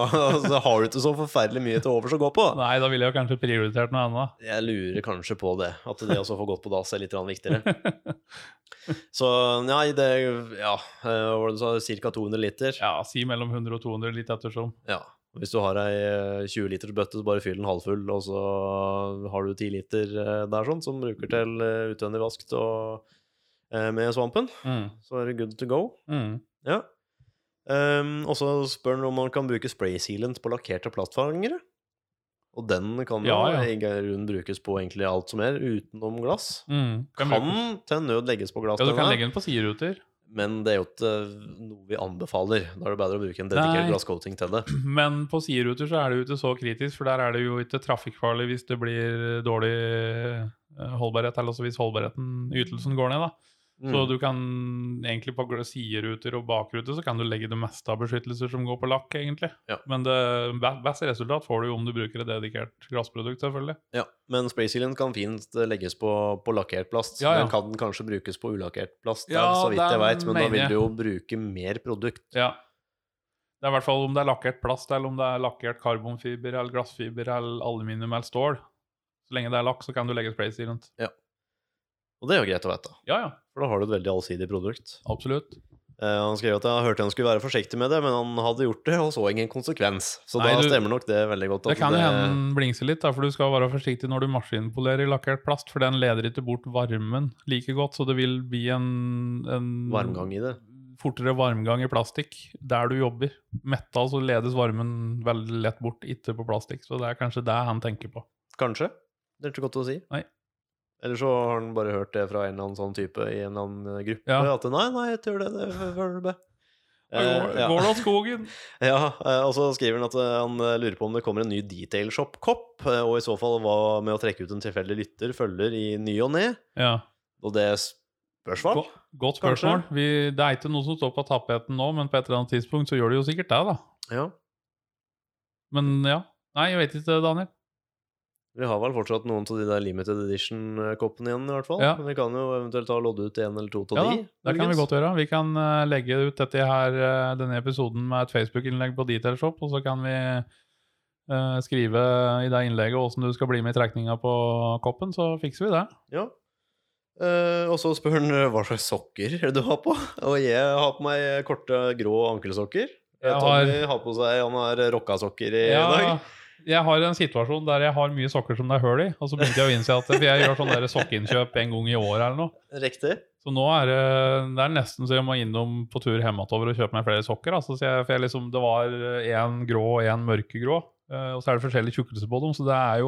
så har du ikke så forferdelig mye til overs å gå på. Nei, da ville jeg kanskje prioritert noe annet. Jeg lurer kanskje på det, at det også får gått på dass er litt grann viktigere. Så nei, det er ja, eh, hva var det du sa, ca. to hundre liter. Ja, si mellom hundre og to hundre litt ettersom. Ja. Hvis du har ei eh, tjue liters bøtte, så bare fyll den halvfull, og så har du ti liter eh, der sånn, som bruker til eh, utvendig vask og, eh, med svampen. Mm. Så er det good to go. Mm. Ja. Um, og så spør han om man kan bruke spray sealant på lakkerte plastfangere. Og den kan jo Ja, ja. i grunnen brukes på egentlig alt som er, utenom glass. Mm. Kan Kan brukes. til nød legges på glass, Ja, du den kan her, legge den på sideruter. men det er jo ikke noe vi anbefaler. Da er det bedre å bruke en dedikert Nei. glasscoating til det. Men på sideruter så er det jo ikke så kritisk, for der er det jo ikke trafikkfarlig hvis det blir dårlig eh, holdbarhet, eller altså hvis holdbarheten, ytelsen går ned da. Mm. Så du kan egentlig på sideruter og bakruter så kan du legge det meste av beskyttelser som går på lakk, egentlig. Ja. Men det beste resultat får du om du bruker et dedikert glassprodukt, selvfølgelig. Ja, men spraysealant kan fint legges på, på lakkert plast. Ja, ja. Den kan kanskje brukes på ulakkert plast, ja, der, så vidt jeg vet, men da vil jeg. du jo bruke mer produkt. Ja. Det er i hvert fall om det er lakkert plast, eller om det er lakkert karbonfiber, eller glassfiber, eller aluminium, eller stål. Så lenge det er lakk, så kan du legge spraysealant. Ja. Og det er jo greit å vite. Ja, ja. For da har du et veldig allsidig produkt. Absolutt. Eh, han skrev at jeg hørte han skulle være forsiktig med det, men han hadde gjort det, og så ingen konsekvens. Så Nei, da du, stemmer nok det veldig godt. Det kan jo hende blingse litt, da, for du skal være forsiktig når du maskinpolerer lakkert plast, for den leder ikke bort varmen like godt, så det vil bli en, en varmgang i det. Fortere varmgang i plastikk der du jobber. Metall, så ledes varmen veldig lett bort, ikke på plastikk, så det er kanskje det han tenker på. Kanskje. Det er ikke godt å si. Nei. Eller så har han bare hørt det fra en eller annen sånn type i en eller annen gruppe. Ja. At nei, nei, jeg tror det, det føler det. Eh, ja. Går det av skogen? Ja, og så skriver han at han lurer på om det kommer en ny Detail Shop-kopp, og i så fall hva med å trekke ut en tilfeldig lytter følger i ny og ned. Ja. Og det spørsmål? Godt, godt spørsmål. Vi, det er ikke noe som står på tapeten nå, men på et eller annet tidspunkt så gjør det jo sikkert det, da. Ja. Men ja. Nei, jeg vet ikke, Daniel. Vi har vel fortsatt noen av de der limited edition-koppene igjen, i hvert fall. Ja. Men vi kan jo eventuelt ha loddet ut en eller to av ja, de. Ja, det kan vi godt gjøre. Vi kan uh, legge ut dette her, uh, denne episoden med et Facebook-innlegg på Detail Shop, og så kan vi uh, skrive i det innlegget hvordan du skal bli med i trekninga på koppen, så fikser vi det. Ja. Uh, og så spør han hva slags sokker du har på. Og jeg har på meg korte, grå ankelsokker. Jeg Tommy har... har på seg, han har rockasokker i ja. dag. Jeg har en situasjon der jeg har mye sokker som det er høl i, og så begynte jeg å innse at jeg gjør sånn der sokkeinnkjøp en gang i år eller noe. Riktig. Så nå er det, det er nesten så jeg må innom på tur hjemmetover og kjøpe meg flere sokker. Altså, så jeg, for jeg liksom, det var en grå og en mørkegrå, og så er det forskjellig tjukkelse på dem, så det er jo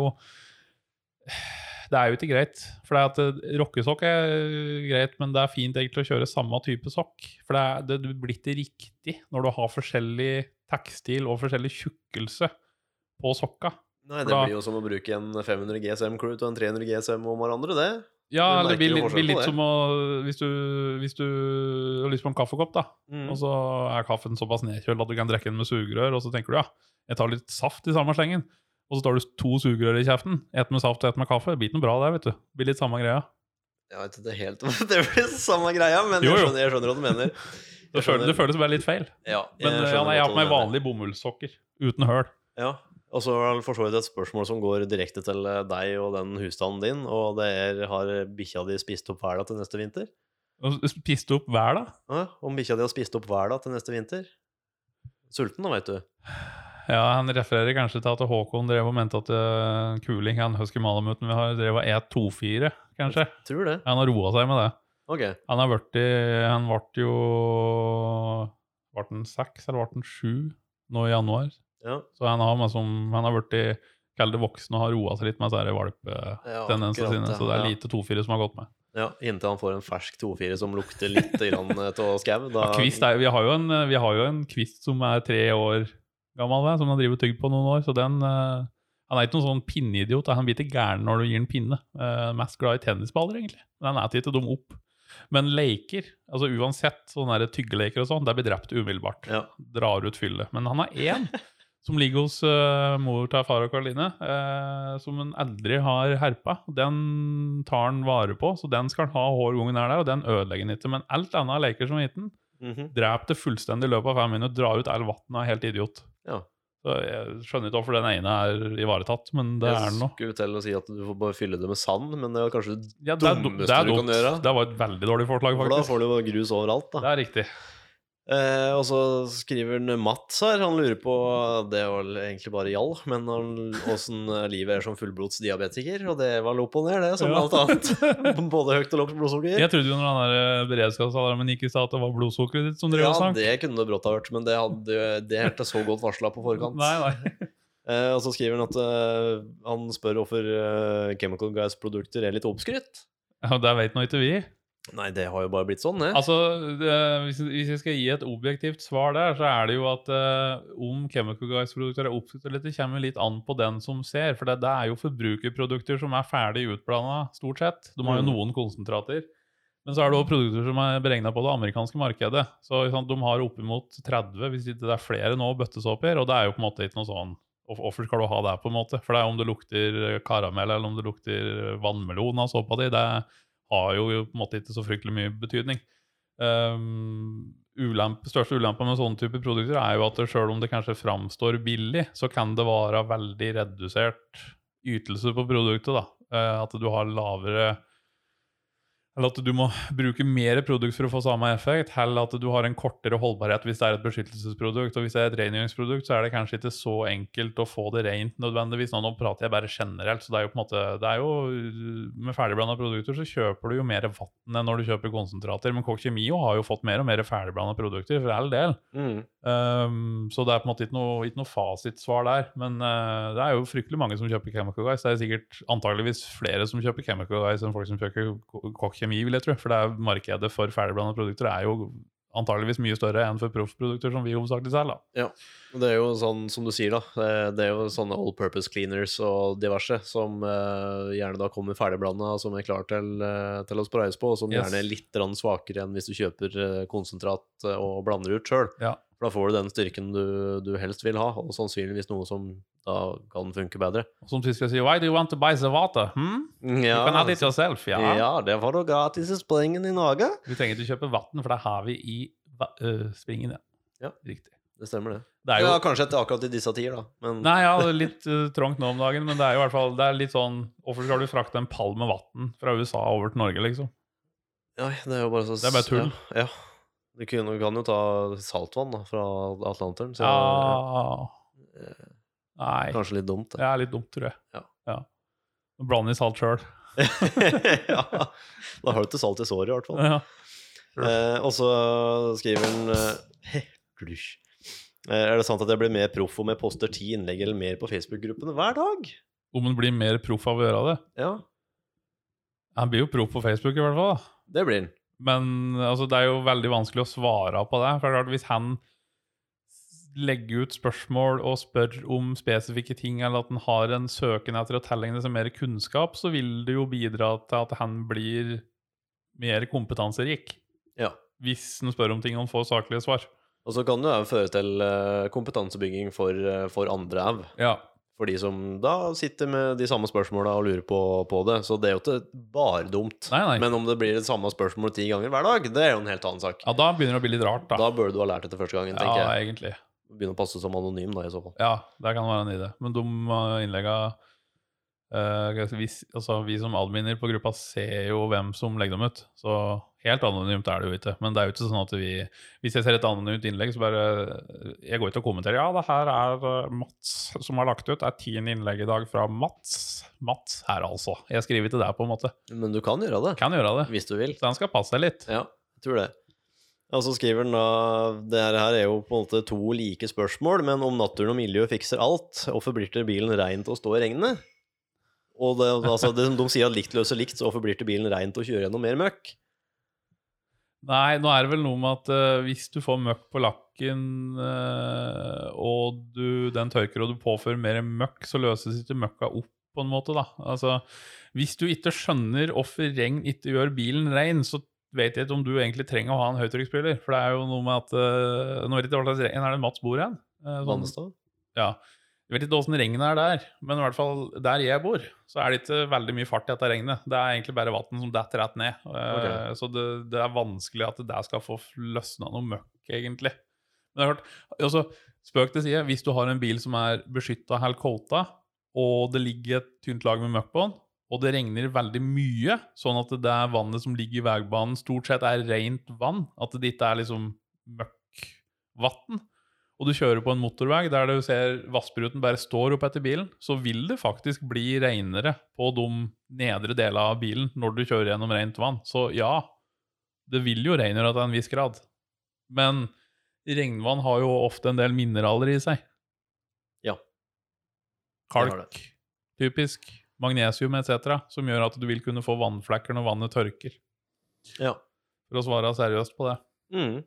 det er jo ikke greit. For det er at rockesokk er greit, men det er fint egentlig å kjøre samme type sokk. For det, er, det blir ikke riktig når du har forskjellig tekstil og forskjellig tjukkelse på sokka. Nei, det da, blir jo som å bruke en fem hundre G S M-Cruit og en tre hundre G S M om hverandre, det. Ja, det blir, blir litt som å hvis du, hvis du har lyst på en kaffekopp da, mm. og så er kaffen såpass nedkjølt at du kan drekke den med sugerør, og så tenker du, ja, jeg tar litt saft i samme slengen, og så tar du to sugerør i kjeften, et med saft og et med kaffe, det blir noe bra der, vet du. Det blir litt samme greia. Jeg vet ikke helt om det blir samme greia, men jo, jo. Jeg, skjønner, jeg skjønner hva du mener. Det føles, det føles bare litt feil. Ja, men ja, nei, jeg har på meg vanlige bomullssokker, uten høl. Ja, og så er det for så vidt et spørsmål som går direkte til deg og den husstanden din, og det er, har bikkja di spist opp hver dag til neste vinter? Spist opp hver dag? Ja, om bikkja di har spist opp hver dag til neste vinter? Sulten da, vet du. Ja, han refererer kanskje til at Håkon drev og mente at uh, Kuling, han husker malamuten vi har, drev og et to fire, kanskje. Jeg tror det. Han har roet seg med det. Ok. Han har vært i, han vart jo, vart den seks eller vart den sju nå i januar. Ja. Så han har, som, han har vært i kalde voksen og har roet seg litt med sånne valptendenser ja, sine, så det er ja. lite to fire som har gått med. Ja, inntil han får en fersk to fire som lukter litt grann til skau. Da... Ja, kvist er, vi, har jo en, vi har jo en kvist som er tre år gammel, som han driver tygd på noen år, så den, uh, han er ikke noen sånn pinneidiot, han blir ikke gæren når du gir en pinne. Uh, mest glad i tennisballer egentlig, men han er ikke dum opp. Men leker, altså uansett sånne tyggeleker og sånn, det blir drept umiddelbart. Ja. Drar ut fylle. Men han har en som ligger hos uh, mor til far og Karoline, uh, som en aldri har herpa. Den tar han vare på, så den skal han ha hårgungen er der, og den ødelegger han ikke. Men alt annet leker som hiten, mm-hmm. drep det fullstendig i løpet av fem minutter, drar ut all vatten og er helt idiot. Ja. Så jeg skjønner ikke hvorfor den ene er ivaretatt, men det jeg er den nå. Jeg skulle til å si at du får bare fylle det med sand, men det er kanskje det ja, det dummeste det er du kan gjøre. Det var et veldig dårlig forslag, faktisk. For da får du bare grus overalt, da. Det er riktig. Eh, og så skriver han Mats her, han lurer på, det er vel egentlig bare jall, men han, hvordan livet er som fullblodsdiabetiker, og det var opp og ned det, som ja. alt annet. Både høyt og lavt blodsukker. Jeg trodde jo når han der beredskapsalarmen ikke sa at det var blodsukkeret ditt som drev og sang. Ja, det kunne det brått ha hørt, men det hadde det helt så godt varslet på forkant. Nei, nei. Eh, og så skriver han at uh, han spør hvorfor uh, Chemical Guys produkter er litt oppskrytt. Ja, det vet nå ikke vi. Nei, det har jo bare blitt sånn, det. Altså, det, hvis, hvis jeg skal gi et objektivt svar der, så er det jo at uh, om Chemical Guys-produkter er oppskrytt eller ikke, det kommer litt an på den som ser, for det, det er jo forbrukerprodukter som er ferdig utblandet, stort sett. De har jo mm. noen konsentrater. Men så er det også produkter som er beregnet på det amerikanske markedet. Så sant, de har oppimot tretti, hvis ikke det er flere nå, bøttesåper, og det er jo på en måte ikke noe sånn, hvorfor skal du ha det på en måte? For det er om det lukter karamell, eller om det lukter vannmelon av såpa di, det har jo på en måte ikke så fryktelig mye betydning. Um, ulempe, største ulempe med sånne typer produkter er jo at det, selv om det kanskje framstår billig, så kan det være veldig redusert ytelse på produktet da. Uh, at du har lavere, eller at du må bruke mer produkt for å få samme effekt, eller at du har en kortere holdbarhet hvis det er et beskyttelsesprodukt, og hvis det er et rengjøringsprodukt, så er det kanskje ikke så enkelt å få det rent nødvendigvis. Nå, nå prater jeg bare generelt, så det er jo på en måte, det er jo, med ferdigblandet produkter så kjøper du jo mer vatten enn når du kjøper konsentrater, men Koch Kemio har jo fått mer og mer ferdigblandet produkter for all del. Mm. Um, så det er på en måte ikke noe, ikke noe fasitsvar der, men uh, det er jo fryktelig mange som kjøper Chemical Guys. Det er sikkert antageligvis flere som kjøper Chemical Guys enn folk som kjøper Koch Kemi, vil jeg tro, for det er markedet for ferdigblandede produkter er jo antageligvis mye større enn for proffprodukter som vi hovedsakelig selger. Ja, det er jo sånn som du sier da, det er jo sånne all-purpose cleaners og diverse som uh, gjerne da kommer ferdigblandet som er klar til, uh, til å sprayes på, og som yes. gjerne er litt svakere enn hvis du kjøper uh, konsentrat og blander ut selv. Ja. For da får du den styrken du, du helst vil ha, og sannsynligvis noe som da kan funke bedre. Som tyskere sier, why do you want to buy the water? Hmm? Ja, you can add it yourself, ja. Ja, det var da gratis i springen i Norge. Vi trenger ikke kjøpe vatten, for det har vi i uh, springen, ja. Ja, riktig. Det stemmer det. Det er jo... Ja, kanskje etter akkurat i disse tider da. Men... Nei, ja, det er litt uh, trångt nå om dagen, men det er jo i hvert fall, det er litt sånn, hvorfor skal du frakte en pall med vatten fra U S A over til Norge, liksom? Ja, det er jo bare så... Det er bare tull. Ja, ja. Du kan, du kan jo ta saltvann da, fra Atlanteren. Så, ja, eh, nei. Kanskje litt dumt. Det. Ja, litt dumt, tror jeg. Ja. Ja. Nå blander i salt selv. Ja, da har du ikke salt i såret i hvert fall. Ja. Eh, og så skriver han eh, er det sant at jeg blir mer proff om jeg poster ti innlegg eller mer på Facebook-gruppene hver dag? Om han blir mer proff av å gjøre det? Ja. Han blir jo proff på Facebook i hvert fall. Det blir han. Men altså, det er jo veldig vanskelig å svare på det. For klart, hvis han legger ut spørsmål og spør om spesifikke ting, eller at han har en søken etter å tillegge seg mer kunnskap, så vil det jo bidra til at han blir mer kompetanserik. Ja. Hvis han spør om ting og han får saklige svar. Og så kan det jo føre til kompetansebygging for, for andre av. Ja. For de som da sitter med de samme spørsmålene og lurer på, på det. Så det er jo ikke bare dumt. Nei, nei. Men om det blir det samme spørsmål ti ganger hver dag, det er jo en helt annen sak. Ja, da begynner det å bli litt rart, da. Da bør du ha lært det til første gangen, tenker jeg. Ja, egentlig. Begynner å passe som anonym da, i så fall. Ja, det kan være en idé. Men de innleggene, uh, vi, altså, vi som adminer på gruppa ser jo hvem som legger dem ut. Så helt anonymt er det jo ikke. Men det er jo ikke sånn at vi, hvis jeg ser et anonymt innlegg, så bare, jeg går ikke og kommenterer, ja, det her er Mats som har lagt ut, det er tiende innlegg i dag fra Mats. Mats her altså. Jeg skriver ikke det på en måte. Men du kan gjøre det. Kan gjøre det. Hvis du vil. Så den skal passe seg litt. Ja, jeg tror det. Og så skriver den da, det her er jo på en måte to like spørsmål, men om naturen og miljøet fikser alt, hvorfor blir det bilen rein til å stå i regnet? Og det, altså, det, de sier at likt løser likt, så hvorfor blir det bilen rein til å kjøre gjennom mer møkk? Nei, nå er det vel noe med at uh, hvis du får møkk på lakken, uh, og du, den tørker og du påfører mer møkk, så løses ikke møkka opp på en måte da. Altså, hvis du ikke skjønner hvorfor regn ikke gjør bilen rein, så vet jeg ikke om du egentlig trenger å ha en høytrykksspyler. For det er jo noe med at, uh, nå vet jeg ikke hva slags regn, er det Mats bor igjen? Uh, sånn, Vannestad? Ja. Jeg vet ikke hvordan regnet er der, men i hvert fall der jeg bor, så er det ikke veldig mye fart i dette regnet. Det er egentlig bare vatten som detter rett ned. Okay. Så det, det er vanskelig at det der skal få løsnet noe møkk, egentlig. Men det er klart, altså, spøk til side, hvis du har en bil som er beskyttet helt kåta, og det ligger et tynt lag med møkk på den, og det regner veldig mye, sånn at det er vannet som ligger i veibanen stort sett er rent vann, at det ikke er liksom møkkvatten, og du kjører på en motorvei der du ser vasspruten bare står opp etter bilen, så vil det faktisk bli renere på de nedre delene av bilen når du kjører gjennom rent vann. Så ja, det vil jo renere til en viss grad. Men regnvann har jo ofte en del mineraler i seg. Ja. Kalk, typisk, magnesium et cetera, som gjør at du vil kunne få vannflekker når vannet tørker. Ja. For å svare seriøst på det. Mhm.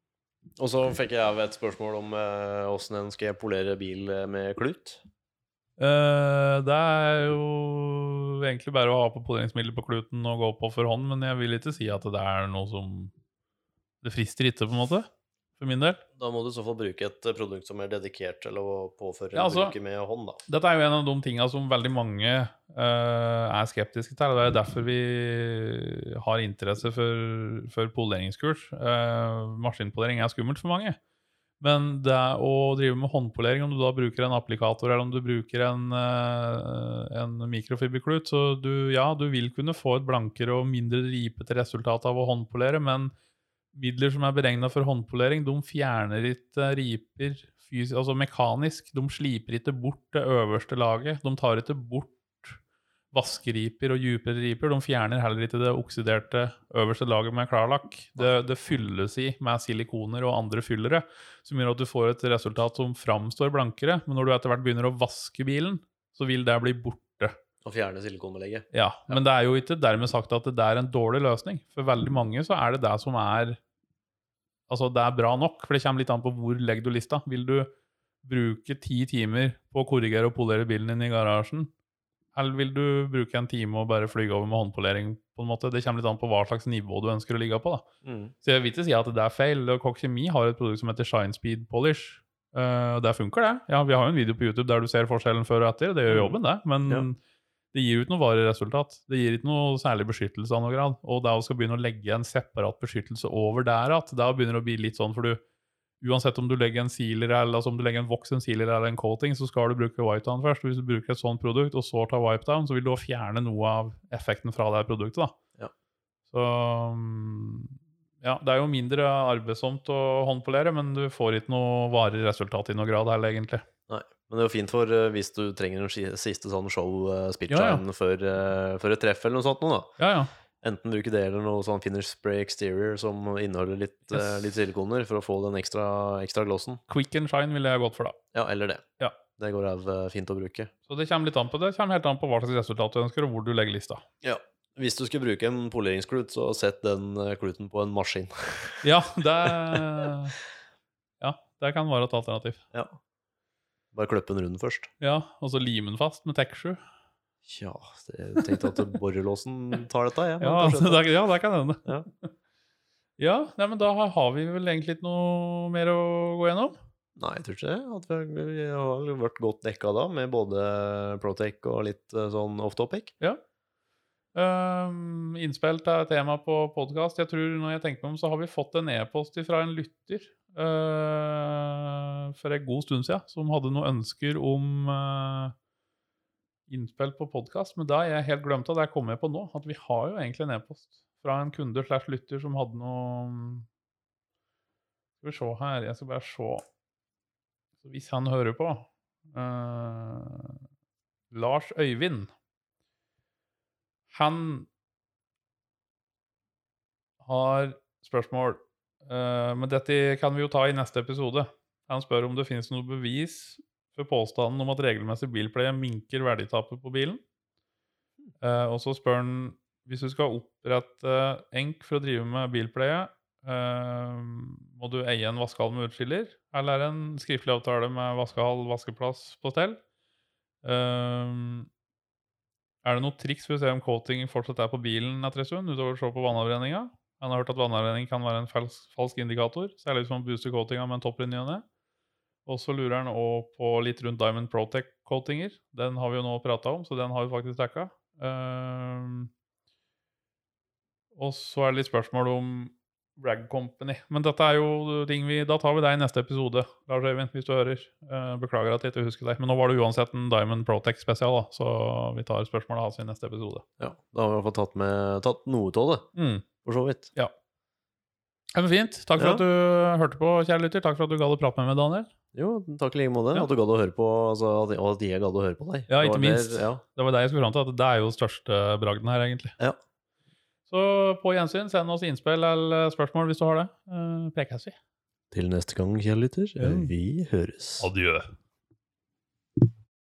Og så fikk jeg et spørsmål om eh, hvordan en skal polere bil med klut. Uh, det er jo egentlig bare å ha på poleringsmiddel på kluten og gå på for hånd, men jeg vil ikke si at det er noe som det frister ikke på en måte, for min del. Da må du i så fall bruke et produkt som er dedikert til å påføre Ja, eller altså, bruke med hånd da. Dette er jo en av de tingene som veldig mange uh, er skeptiske til, og det er derfor vi har interesse for, for poleringskurs. Uh, maskinpolering er skummelt for mange. Men det er å drive med håndpolering, om du da bruker en applikator eller om du bruker en, en mikrofiberklut, så du, ja, du vil kunne få et blankere og mindre ripete resultat av å håndpolere, men midler som er beregnet for håndpolering, de fjerner ikke riper fysisk, altså mekanisk. De sliper ikke bort det øverste laget. De tar ikke bort vaskeriper og djupere riper. De fjerner heller ikke det oksiderte øverste laget med klarlakk. Det, det fylles i med silikoner og andre fyllere, som gjør at du får et resultat som framstår blankere, men når du etter hvert begynner å vaske bilen, så vil det bli borte. Og fjerne silikonbelegget. Ja, ja, men det er jo ikke dermed sagt at det er en dårlig løsning. For veldig mange så er det det som er, altså det er bra nok, for det kommer litt an på hvor legger du lista. Vil du bruke ti timer på å korrigere og polere bilen din i garasjen, eller vil du bruke en time og bare flyge over med håndpolering på en måte? Det kommer litt an på hva slags nivå du ønsker å ligge på da. Mm. Så jeg vil ikke si at det er feil. Koch Kemi har et produkt som heter Shine Speed Polish. Uh, der funker det. Ja, vi har jo en video på YouTube der du ser forskjellen før og etter. Det gjør jobben det, men ja. Det gir jo ikke noe varig resultat. Det gir ikke noe særlig beskyttelse av noe grad. Og da skal begynne å legge en separat beskyttelse over der, at da begynner det å bli litt sånn, for du uansett om du legger en sealer, eller altså om du legger en voks, en sealer eller en coating, så skal du bruke wipedown først. Hvis du bruker et sånt produkt, og så tar wipedown, så vil du også fjerne noe av effekten fra det produktet da. Ja. Så, ja, det er jo mindre arbeidsomt å håndpolere, men du får ikke noe varig resultat i noe grad heller, egentlig. Nei, men det er jo fint for uh, hvis du trenger en siste sånn show uh, speedshine ja, ja. for, uh, for et treff eller noe sånt nå da. Ja, ja. Enten bruke det eller noe sånn finish spray exterior som inneholder litt, yes. uh, litt silikoner for å få den ekstra, ekstra glossen. Quick and shine ville jeg gått for da. Ja, eller det. Ja. Det går av uh, fint å bruke. Så det kommer litt an på det. Det kommer helt an på hva slags resultat du ønsker og hvor du legger lista. Ja. Hvis du skulle bruke en poleringsklut, så sett den uh, kluten på en maskin. Ja, det ja, det kan være et alternativ. Ja. Bare kløppe den rundt først. Ja, og så lime den fast med Tech sju. Ja, jeg tenkte at borrelåsen tar dette, ja. Ja, det, ja, det kan hende. Ja, ja nei, men da har vi vel egentlig ikke noe mer å gå gjennom. Nei, jeg tror ikke det. At vi, vi har vært godt dekket da, med både Protec og litt sånn off-topic. Ja. Um, innspill til tema på podcast. Jeg tror, når jeg tenker meg om, så har vi fått en e-post fra en lytter uh, for en god stund siden, som hadde noen ønsker om... Uh, innspill på podcast, men da er jeg helt glemt av det jeg kommer på nå, at vi har jo egentlig en e-post fra en kunde slash lytter som hadde noe, skal vi se her, jeg skal bare se, så hvis han hører på, uh, Lars Øyvind, han har spørsmål, uh, men dette kan vi jo ta i neste episode. Han spør om det finnes noe bevis for påstanden om at regelmessig bilpleie minker verditapet på bilen. Uh, og så spør han, hvis du skal opprette enk for å drive med bilpleie, uh, må du eie en vaskehall med utskiller, eller en skriftlig avtale med vaskehall, vaskeplass på stell? Uh, er det noe triks for å se om coating fortsatt er på bilen etter en stund, utover å se på vannavrenninga? Han har hørt at vannavrenning kan være en falsk, falsk indikator, særlig hvis man booster coatinga med en topplinje. Og så lurer han også på litt rundt Diamond Protec-coatinger. Den har vi jo nå pratet om, så den har vi faktisk dekket. Uh, og så er det litt spørsmål om Rag Company. Men dette er jo ting vi... Da tar vi deg i neste episode, Lars Øyvind, hvis du hører. Uh, beklager at jeg ikke husker deg. Men nå var det uansett en Diamond Protec spesial, da, så vi tar spørsmålet altså i neste episode. Ja, da har vi i hvert fall tatt, med, tatt noe av det, mm. for så vidt. Ja. Ja, men fint. Takk for ja. at du hørte på, kjære lytter. Takk for at du gadd å prate med meg, Daniel. Jo, takk i like måte. Ja. At du gadd å høre på, altså, og at jeg gadd å høre på deg. Ja, ikke minst. Der, ja. Det var det jeg skulle fram til, at det er jo største bragden her, egentlig. Ja. Så på gjensyn, send oss innspill eller spørsmål hvis du har det. Uh, prekes vi. Til neste gang, kjære lytter. Ja. Vi høres. Adjø.